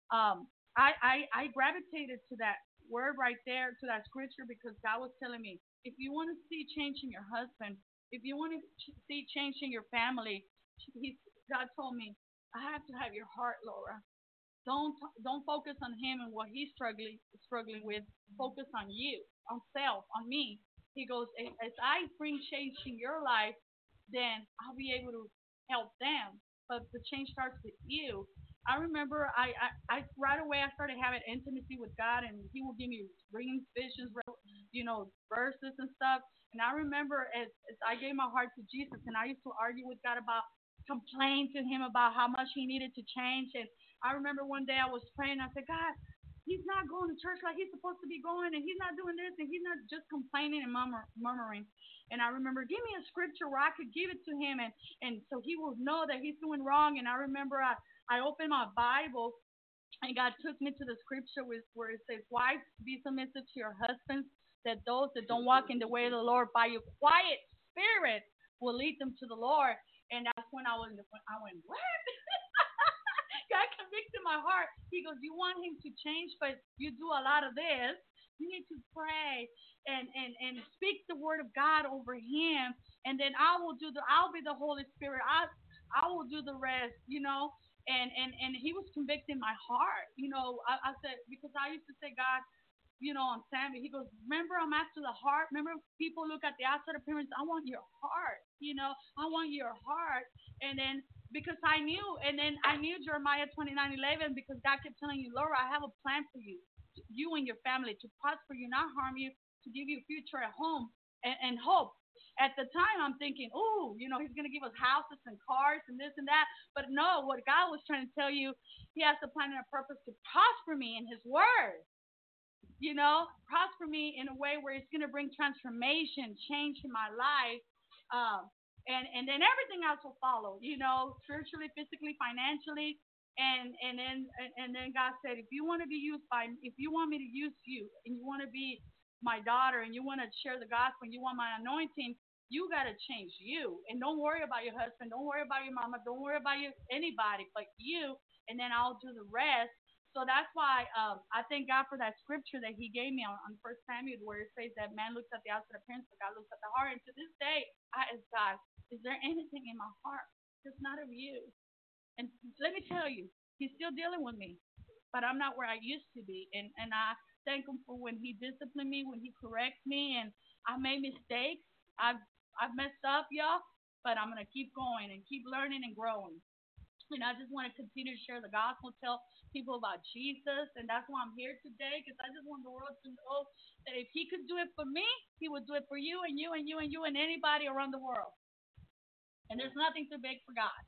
I gravitated to that word right there, to that scripture, because God was telling me, if you want to see change in your husband, if you want to see change in your family, God told me, I have to have your heart, Laura. Don't focus on him and what he's struggling with. Focus on you, on self, on me. He goes, as I bring change in your life, then I'll be able to help them. But the change starts with you. I remember I right away I started having intimacy with God, and He will give me dreams, visions, verses and stuff. And I remember as I gave my heart to Jesus, and I used to argue with God about, complain to Him about how much He needed to change. And I remember one day I was praying. I said, God, he's not going to church like he's supposed to be going, and he's not doing this, and he's not, just complaining and murmuring. And I remember, give me a scripture where I could give it to him, and so he will know that he's doing wrong. And I remember I opened my Bible, and God took me to the scripture where it says, wives, be submissive to your husbands, that those that don't walk in the way of the Lord by your quiet spirit will lead them to the Lord. And that's when I went, what? God convicted my heart. He goes, you want him to change, but you do a lot of this. You need to pray and speak the word of God over him, and then I'll be the Holy Spirit. I will do the rest. And he was convicting my heart. I said, because I used to say, God, on Samuel, he goes, remember, I'm after the heart. Remember, people look at the outside appearance. I want your heart. I want your heart. And then, because I knew Jeremiah 29:11, because God kept telling you, Laura, I have a plan for you and your family, to prosper you, not harm you, to give you a future at home and hope. At the time, I'm thinking, he's going to give us houses and cars and this and that. But no, what God was trying to tell you, he has a plan and a purpose to prosper me in his word. Prosper me in a way where it's going to bring transformation, change in my life. And then everything else will follow, spiritually, physically, financially. And then God said, if you want me to use you, and you want to be my daughter, and you want to share the gospel, and you want my anointing, you got to change you. And don't worry about your husband. Don't worry about your mama. Don't worry about anybody but you. And then I'll do the rest. So that's why I thank God for that scripture that he gave me on 1 Samuel, where it says that man looks at the outside appearance, but God looks at the heart. And to this day, I ask God, is there anything in my heart that's not of you? And let me tell you, he's still dealing with me, but I'm not where I used to be. And I thank him for when he disciplined me, when he corrects me. And I made mistakes. I've messed up, y'all, but I'm going to keep going and keep learning and growing. And I just want to continue to share the gospel, tell people about Jesus. And that's why I'm here today, because I just want the world to know that if he could do it for me, he would do it for you and you and you and you and anybody around the world. And there's nothing too big for God.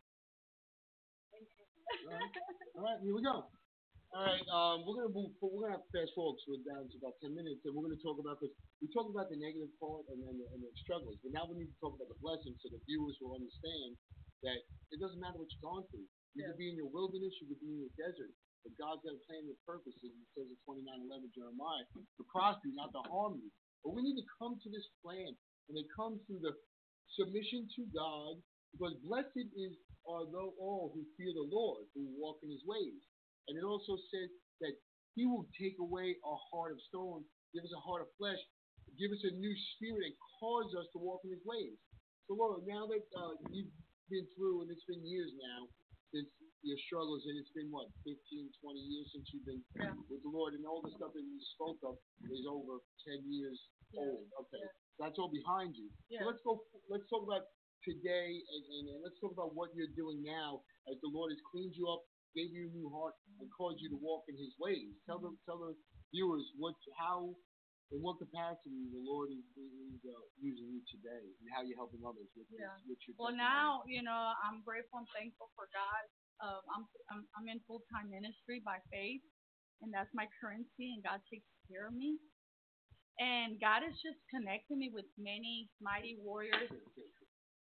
All right, here we go. All right, we're gonna fast forward to down to about 10 minutes, and we're gonna talk about, because we talked about the negative part and the struggles, but now we need to talk about the blessings, so the viewers will understand that it doesn't matter what you're going through. You could be in your wilderness, you could be in your desert, but God's got a plan and purpose. And it says in 29:11 Jeremiah, to prosper you, not to harm you. But we need to come to this plan, and it comes through the submission to God, because blessed are all who fear the Lord, who walk in his ways. And it also says that he will take away our heart of stone, give us a heart of flesh, give us a new spirit, and cause us to walk in his ways. So, Lord, now that you've been through, and it's been years now since your struggles, and it's been, 15, 20 years since you've been with the Lord, and all the stuff that you spoke of is over 10 years old. Okay, that's all behind you. So let's talk about today, and let's talk about what you're doing now as the Lord has cleaned you up, gave you a new heart, and caused you to walk in his ways. Tell the viewers how, in what capacity the Lord is using you today, and how you're helping others with your Well, now, I'm grateful and thankful for God. I'm in full-time ministry by faith, and that's my currency, and God takes care of me. And God is just connecting me with many mighty warriors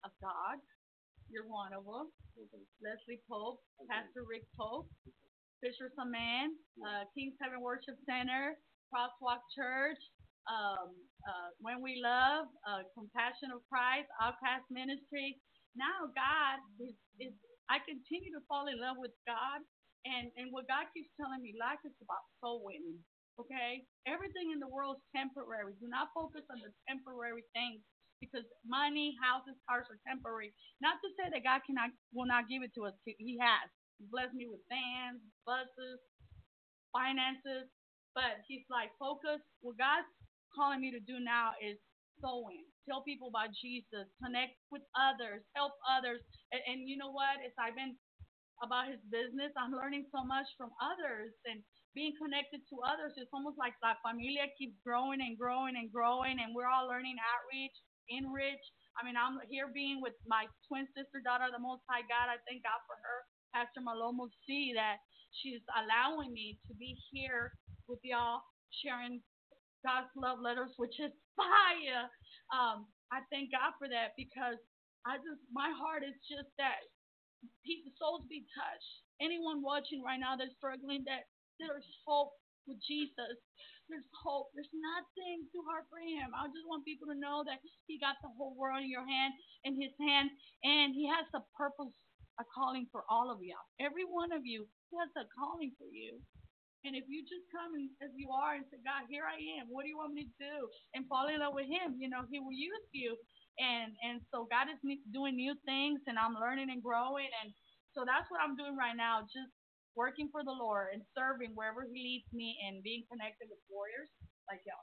of God. You're one of them. Leslie Pope, Pastor Rick Pope, Fisher Man, King's Heaven Worship Center, Crosswalk Church, When We Love, Compassion of Christ, Outcast Ministry. Now God is I continue to fall in love with God, and what God keeps telling me, life is about soul winning. Okay, everything in the world is temporary. Do not focus on the temporary things because money, houses, cars are temporary. Not to say that God cannot will not give it to us. He has. He blessed me with vans, buses, finances, but He's like, focus. What God's calling me to do now is sowing. Tell people about Jesus. Connect with others. Help others. And you know what? As I've been about his business. I'm learning so much from others and being connected to others. It's almost like La Familia keeps growing and growing and growing, and we're all learning outreach, enrich. I mean, I'm here being with my twin sister, daughter of the Most High God. I thank God for her, Pastor Malomo C, that she's allowing me to be here with y'all, sharing God's love letters, which is fire. I thank God for that because my heart is just that people, souls be touched. Anyone watching right now that's struggling, that there's hope with Jesus. There's hope. There's nothing too hard for him. I just want people to know that he got the whole world in your hand, in his hand, and he has a purpose, a calling for all of you. Every one of you, he has a calling for you. And if you just come and, as you are and say, God, here I am. What do you want me to do? And fall in love with him, he will use you. And so God is doing new things, and I'm learning and growing. And so that's what I'm doing right now, just working for the Lord and serving wherever he leads me and being connected with warriors like y'all.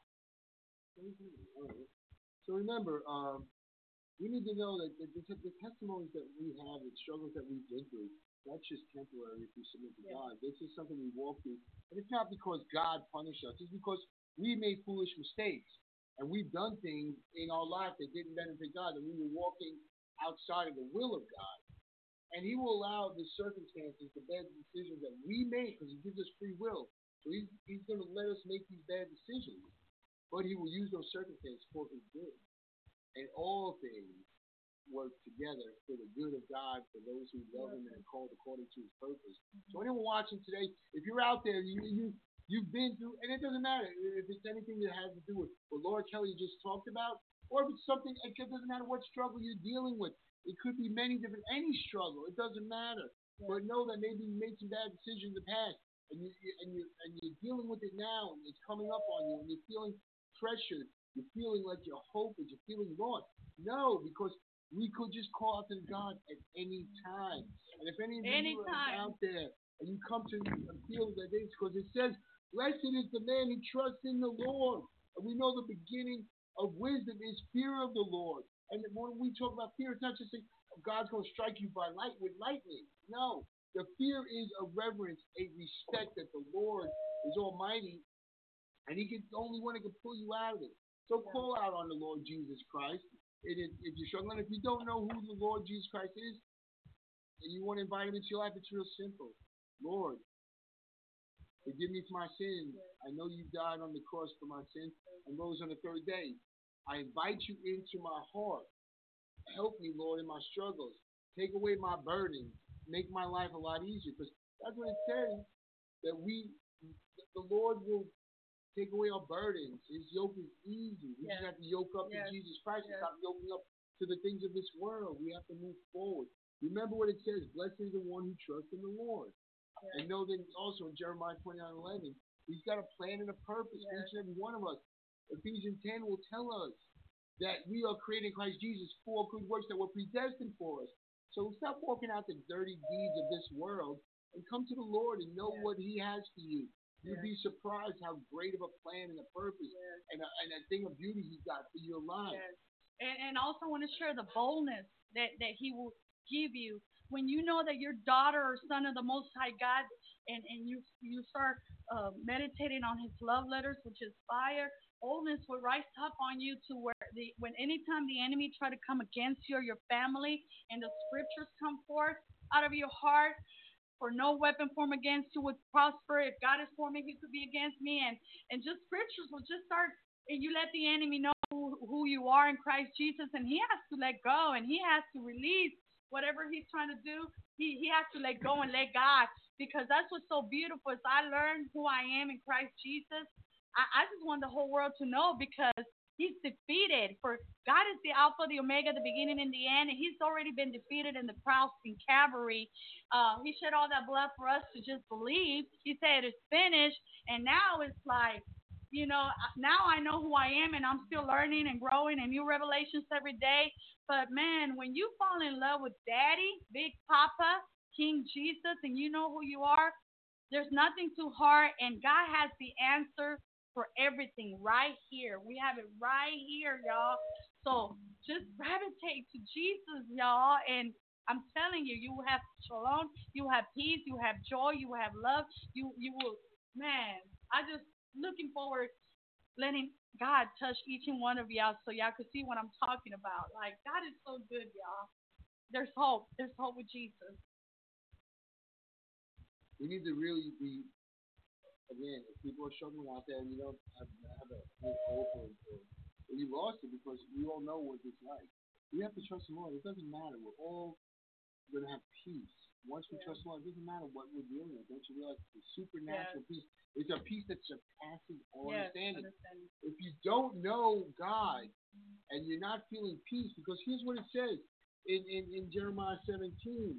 So remember, we need to know that the testimonies that we have, the struggles that we've been through, that's just temporary if we submit to God. This is something we walk through. And it's not because God punished us. It's because we made foolish mistakes. And we've done things in our life that didn't benefit God. And we were walking outside of the will of God. And he will allow the circumstances, the bad decisions that we make, because he gives us free will. So he's going to let us make these bad decisions. But he will use those circumstances for his good. And all things work together for the good of God, for those who love him and are called according to his purpose. So anyone watching today, if you're out there, you've been through, and it doesn't matter if it's anything that has to do with what Laura Kelly just talked about, or if it's something, it doesn't matter what struggle you're dealing with. It could be any struggle. It doesn't matter. But know that maybe you made some bad decisions in the past, and you're dealing with it now, and it's coming up on you, and you're feeling pressured. You're feeling like you're hopeless. You're feeling lost. No, because we could just call out to God at any time. And if any of you are out there and you come to feel that it's because it says, blessed is the man who trusts in the Lord. And we know the beginning of wisdom is fear of the Lord. And when we talk about fear, it's not just saying God's going to strike you with lightning. No. The fear is a reverence, a respect that the Lord is almighty, and he can the only one that can pull you out of it. So call out on the Lord Jesus Christ. If you're struggling, if you don't know who the Lord Jesus Christ is, and you want to invite him into your life, it's real simple. Lord, forgive me for my sins. I know you died on the cross for my sins and rose on the third day. I invite you into my heart. Help me, Lord, in my struggles. Take away my burdens. Make my life a lot easier. Because that's what it says, that the Lord will take away our burdens. His yoke is easy. We just have to yoke up to Jesus Christ and stop yoking up to the things of this world. We have to move forward. Remember what it says, blessed is the one who trusts in the Lord. And know that also in Jeremiah 29:11, he's got a plan and a purpose for each and every one of us. Ephesians 10 will tell us that we are created in Christ Jesus for good works that were predestined for us. So stop walking out the dirty deeds of this world and come to the Lord and know what he has for you. You'd be surprised how great of a plan and a purpose and a thing of beauty he's got for your life. And also want to share the boldness that he will give you when you know that your daughter or son of the Most High God, and you start meditating on his love letters, which is fire. Boldness will rise up on you to where when anytime the enemy try to come against you or your family, and the scriptures come forth out of your heart. For no weapon formed against you would prosper. If God is for me, he could be against me. And just scriptures will just start and you let the enemy know who you are in Christ Jesus, and he has to let go, and he has to release whatever he's trying to do. He has to let go and let God, because that's what's so beautiful. As I learned who I am in Christ Jesus, I just want the whole world to know, because he's defeated. For God is the Alpha, the Omega, the beginning and the end, and he's already been defeated in the cross in Calvary. He shed all that blood for us to just believe. He said it's finished, and now it's like, now I know who I am, and I'm still learning and growing and new revelations every day. But man, when you fall in love with Daddy, Big Papa, King Jesus, and you know who you are, there's nothing too hard, and God has the answer for everything right here. We have it right here, y'all. So just gravitate to Jesus, y'all, and I'm telling you, you will have shalom, you have peace, you have joy, you will have love. You will, man. I just looking forward letting God touch each and one of y'all, so y'all could see what I'm talking about. Like, God is so good, y'all. There's hope. There's hope with Jesus. We need to really be, again, if people are struggling out there and you don't have a hope, or you lost it, because we all know what it's like. We have to trust the Lord. It doesn't matter. We're all going to have peace. Once we trust the Lord, it doesn't matter what we're dealing with. Don't you realize the supernatural peace? It's a peace that surpasses all understanding. If you don't know God and you're not feeling peace, because here's what it says in Jeremiah 17:8,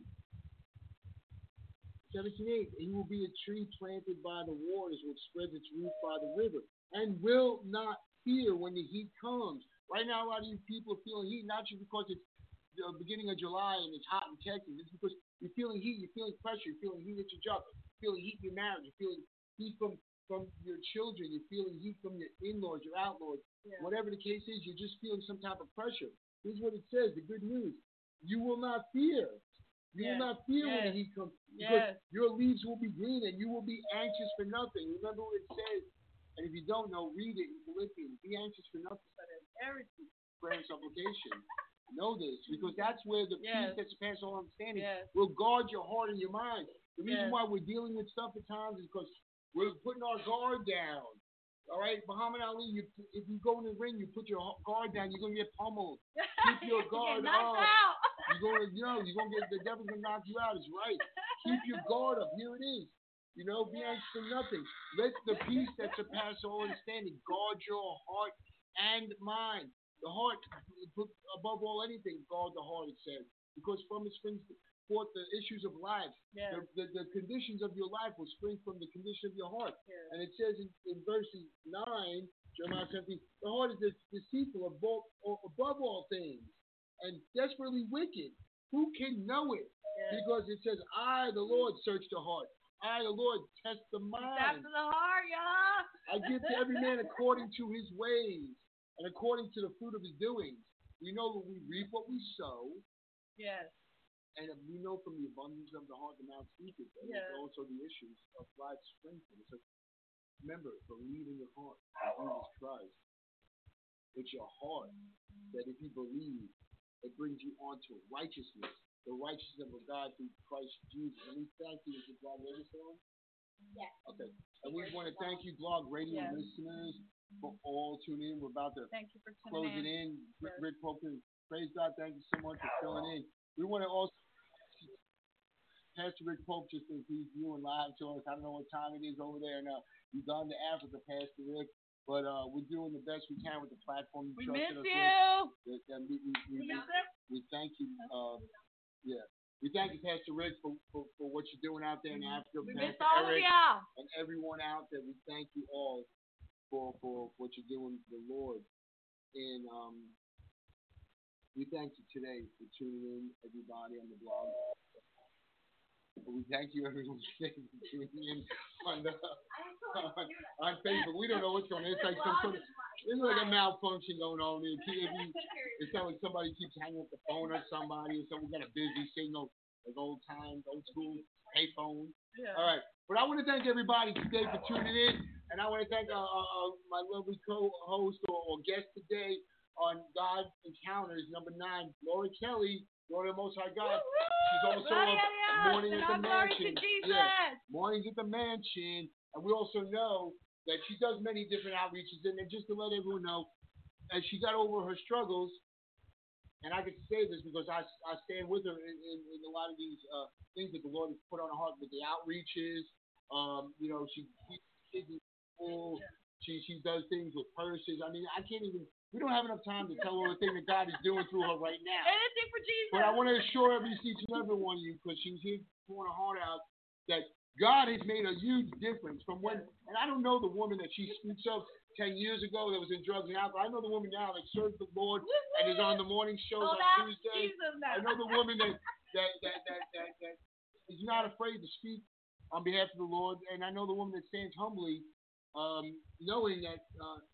he will be a tree planted by the waters, which spreads its roots by the river, and will not fear when the heat comes. Right now, a lot of you people are feeling heat, not just because it's the beginning of July and it's hot in Texas. It's because you're feeling heat, you're feeling pressure, you're feeling heat at your job, you're feeling heat in your marriage, you're feeling heat from your children, you're feeling heat from your in-laws, your outlaws. Whatever the case is, you're just feeling some type of pressure. Here's what it says, the good news. You will not fear. You will not fear when the heat comes, because your leaves will be green and you will be anxious for nothing. Remember what it says, and if you don't know, read it in Philippians. Be anxious for nothing, but in everything, prayer and supplication. Know this, because that's where the peace that surpasses all understanding will guard your heart and your mind. The reason why we're dealing with stuff at times is because we're putting our guard down. All right, Muhammad Ali, if you go in the ring, you put your guard down, you're gonna get pummeled. Keep your guard up. You're gonna get, the devil's gonna knock you out. It's right. Keep your guard up. Here it is. Be anxious for nothing. Let the peace that surpasses all understanding guard your heart and mind. The heart, above all anything, guard the heart, it says. Because from it springs forth the issues of life. The conditions of your life will spring from the condition of your heart. And it says in verses 9, Jeremiah 17, the heart is deceitful above all things and desperately wicked. Who can know it? Because it says, I, the Lord, search the heart. I, the Lord, test the mind. After the heart, y'all. I give to every man according to his ways and according to the fruit of his doings. We know that we reap what we sow. Yes. And we know from the abundance of the heart the mouth speaketh. And also the issues of life spring from it. So remember, believe in your heart in Jesus Christ. It's your heart that if you believe, it brings you on to righteousness. The righteousness of God through Christ Jesus. And we thank you. Is it Blog Radio song? Yes. Okay. And we want to thank you, Blog Radio listeners, for all tuning in. We're about to close it in. Rick Pope, praise God. Thank you so much for filling in. We want to also, Pastor Rick Pope, just as he's viewing live to us. I don't know what time it is over there in Uganda, Africa, Pastor Rick. But we're doing the best we can with the platform. We miss you. We thank you. We thank you, Pastor Rick, for what you're doing out there in Africa. We miss all of y'all. And everyone out there. We thank you all for what you're doing for the Lord. And we thank you today for tuning in, everybody on the blog. We thank you, everyone, for tuning in on Facebook. We don't know what's going on. It's like there's like a malfunction going on. It's like somebody keeps hanging up the phone or somebody, or we got a busy signal, like old time, old school payphone. All right. But I want to thank everybody today for tuning in, and I want to thank my lovely co-host or guest today on God Encounters, number 9, Laura Kelly. Lord of the Most High God. She's also Morning at the Mansion. Mornings at the Mansion. And we also know that she does many different outreaches, and just to let everyone know, as she got over her struggles, and I can say this because I stand with her in a lot of these things that the Lord has put on her heart with the outreaches. She keeps kids in school. She does things with purses. I mean, I can't even. We don't have enough time to tell her the thing that God is doing through her right now. Anything for Jesus. But I want to assure each and every one of you, because she's here pouring her heart out, that God has made a huge difference from when. And I don't know the woman that she speaks of 10 years ago that was in drugs and alcohol. I know the woman now that serves the Lord and is on the morning shows on Tuesday. I know the woman that is not afraid to speak on behalf of the Lord, and I know the woman that stands humbly, knowing that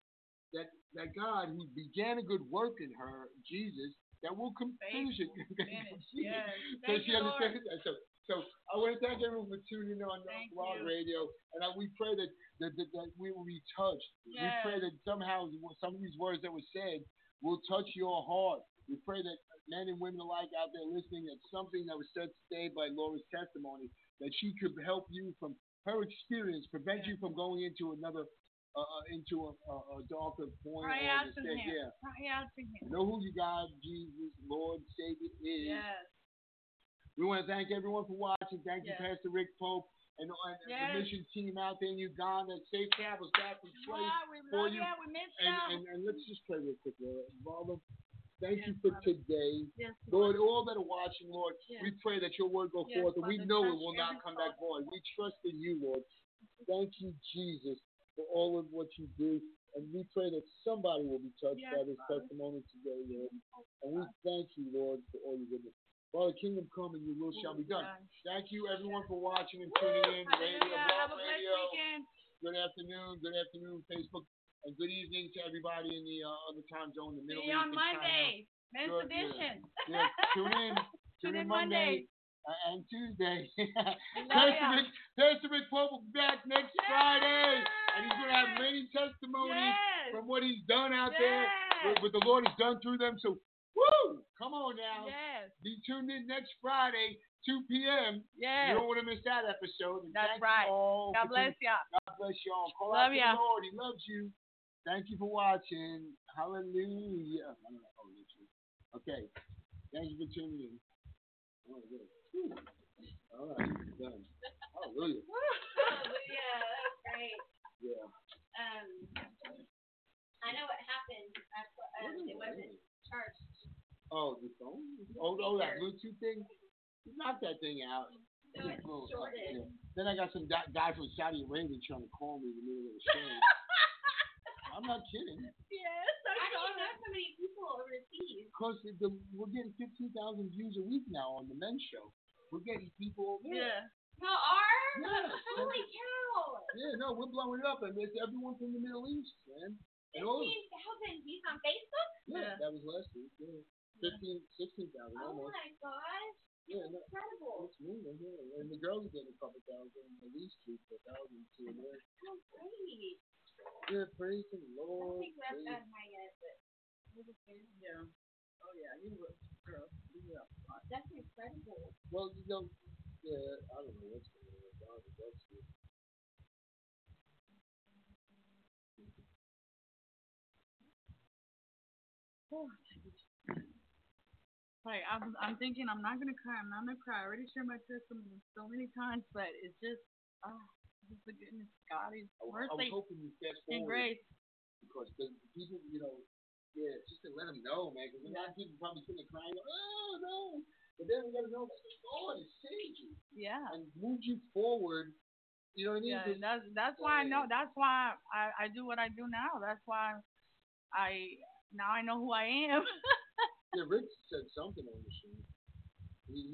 God, who began a good work in her, Jesus, that will finish it. Yes. So she understands that. So I want to thank everyone for tuning in on Blog Radio, and we pray that we will be touched. Yes. We pray that somehow some of these words that were said will touch your heart. We pray that men and women alike out there listening, that something that was said today by Laura's testimony, that she could help you from her experience, prevent you from going into another into a darker point. Cry out to him. Yeah. Cry out to him. Know who you God, Jesus, Lord, Savior is. Yes. We want to thank everyone for watching. Thank you, Pastor Rick Pope, and the mission team out there in Uganda. Safe travels back from place for you. We missed you. And let's just pray real quick, Lord. Father, thank you for today. Yes, Lord, all that are watching, Lord, yes. we pray that your word go forth, and we know it will not come back void. We trust in you, Lord. Thank you, Jesus, for all of what you do. And we pray that somebody will be touched by this testimony today, Lord. And we thank you, Lord, for all your goodness. Father, kingdom come and your will shall be done. Thank you, everyone, for watching and tuning in. Have a blessed weekend. Good afternoon, Facebook, and good evening to everybody in the other time zone, the Middle East. See you on Monday, Men's Edition. Yeah. Tune in Monday and Tuesday. Pastor Rick Pope will be back next Friday, and he's going to have many testimonies from what he's done out there, what the Lord has done through them. So, woo! Come on now. Yes. Be tuned in next Friday, 2 p.m. Yes. You don't want to miss that episode. And that's right. God bless y'all. God bless y'all. Call out to the Lord. He loves you. Thank you for watching. Hallelujah. Okay. Thank you for tuning in. Oh, good. All right. Done. Hallelujah. Hallelujah. That's great. Yeah. I know what happened. It wasn't charged. Oh, the phone? Oh, that Bluetooth thing? Knock that thing out. No, it's shorted. Yeah. Then I got some guy from Saudi Arabia trying to call me in the middle of the show. I'm not kidding. Yes, I don't know so many people overseas. Because we're getting 15,000 views a week now on the men's show. We're getting people. Yeah. No, ours? Yeah. Holy cow. Yeah, no, we're blowing it up. And it's everyone from the Middle East, man. 15,000 views on Facebook? Yeah, that was last week. Yeah. 16,000 almost. Oh my gosh. Yeah, incredible. It's moving, yeah. And the girls are getting a couple thousand, at least 2,000 to there. Oh, great. Yeah, praise the Lord. I think that's out of my head, but yeah. Oh yeah, you will, girl. Yeah. That's incredible. Well, yeah, I don't know what's going on. That's good. Like I'm thinking I'm not gonna cry. I'm not gonna cry. I already shared my testimony so many times, but it's just just the goodness of God is mercy. I was hoping you fast forward and grace. Because the people, just to let them know, man. Because a lot of people probably sitting there crying, oh no, but then we gotta know that the Lord has saved you. Yeah. And moved you forward. You know what I mean? Yeah, that's why I know. That's why I do what I do now. That's why I know who I am. Yeah, Rick said something on the show. He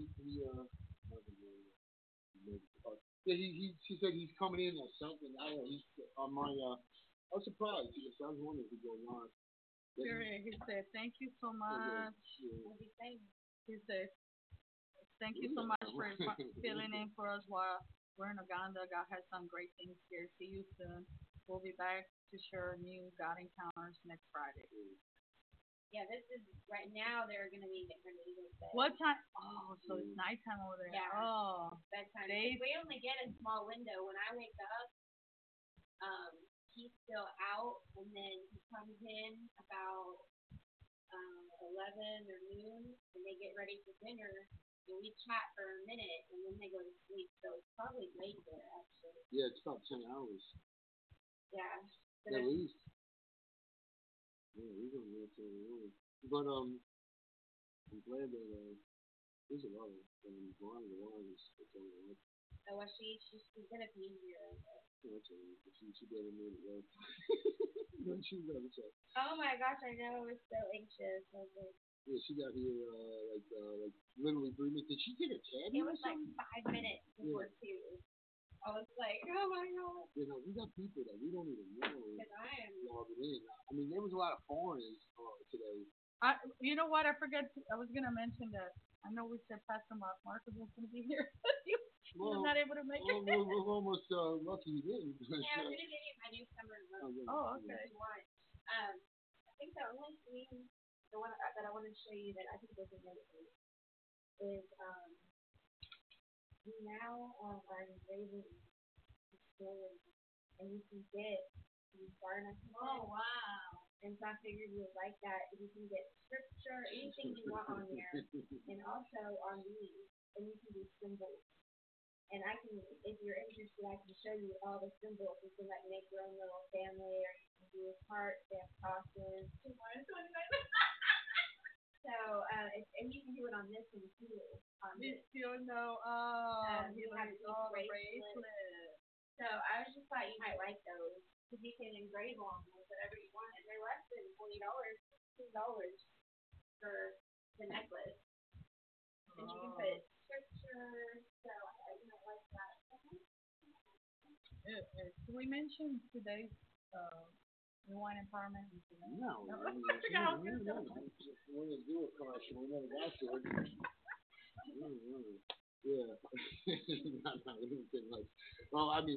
said he's coming in or something. I don't know. He's on my. I was surprised because I was wondering if he'd go live. Sure, he said, "Thank you so much." He said, "Thank you so much for filling in for us while we're in Uganda. God has some great things here. See you soon. We'll be back to share new God encounters next Friday." Yeah, this is right now. They're going to be different eagles. What time? Oh, so it's nighttime over there. Yeah. Oh, bedtime. We only get a small window. When I wake up, he's still out, and then he comes in about 11 or noon, and they get ready for dinner, and we chat for a minute, and then they go to sleep. So it's probably late there, actually. Yeah, it's about 10 hours. Yeah. At least. Yeah, we're going to go to the room. But, I'm glad that, there's a lot of, Veronica Wine is all right. So she's gonna be here. That's all right. She better made it work. Then she got it. Oh my gosh, I know. I was so anxious. I was like, yeah, she got here, like literally 3 minutes. Did she get a tab? It was like 5 minutes before 2. I was like, oh my god. You know, we got people that we don't even know Because I am. logging in. I mean, there was a lot of foreigners today. You know what? I was gonna mention that. I know we said Pastor Marcus was gonna be here. He was not able to make it. We're almost lucky he didn't. Yeah, I'm gonna give you my new summer look. Oh, okay. If you want. I think the only thing, the one that I want to show you that I think was amazing is we now are engraving the story, and you can get the Barna. Oh wow! And so I figured you would like that. You can get scripture, anything you want on there, and also on these, and you can do symbols. And I can, if you're interested, I can show you all the symbols. You can like make your own little family, or you can do hearts, they have crosses. So, and you can do it on this one too. You still know, you have these bracelets. So I just thought you might like those, because you can engrave on them whatever you want, and they're less than $20, $2 for the necklace. And you can put scripture, so you might like that. Did we mention today's Rewind Empowerment? No. I forgot. We didn't do a commercial. We never got to it. Yeah. No, we didn't say much. Well, I mean,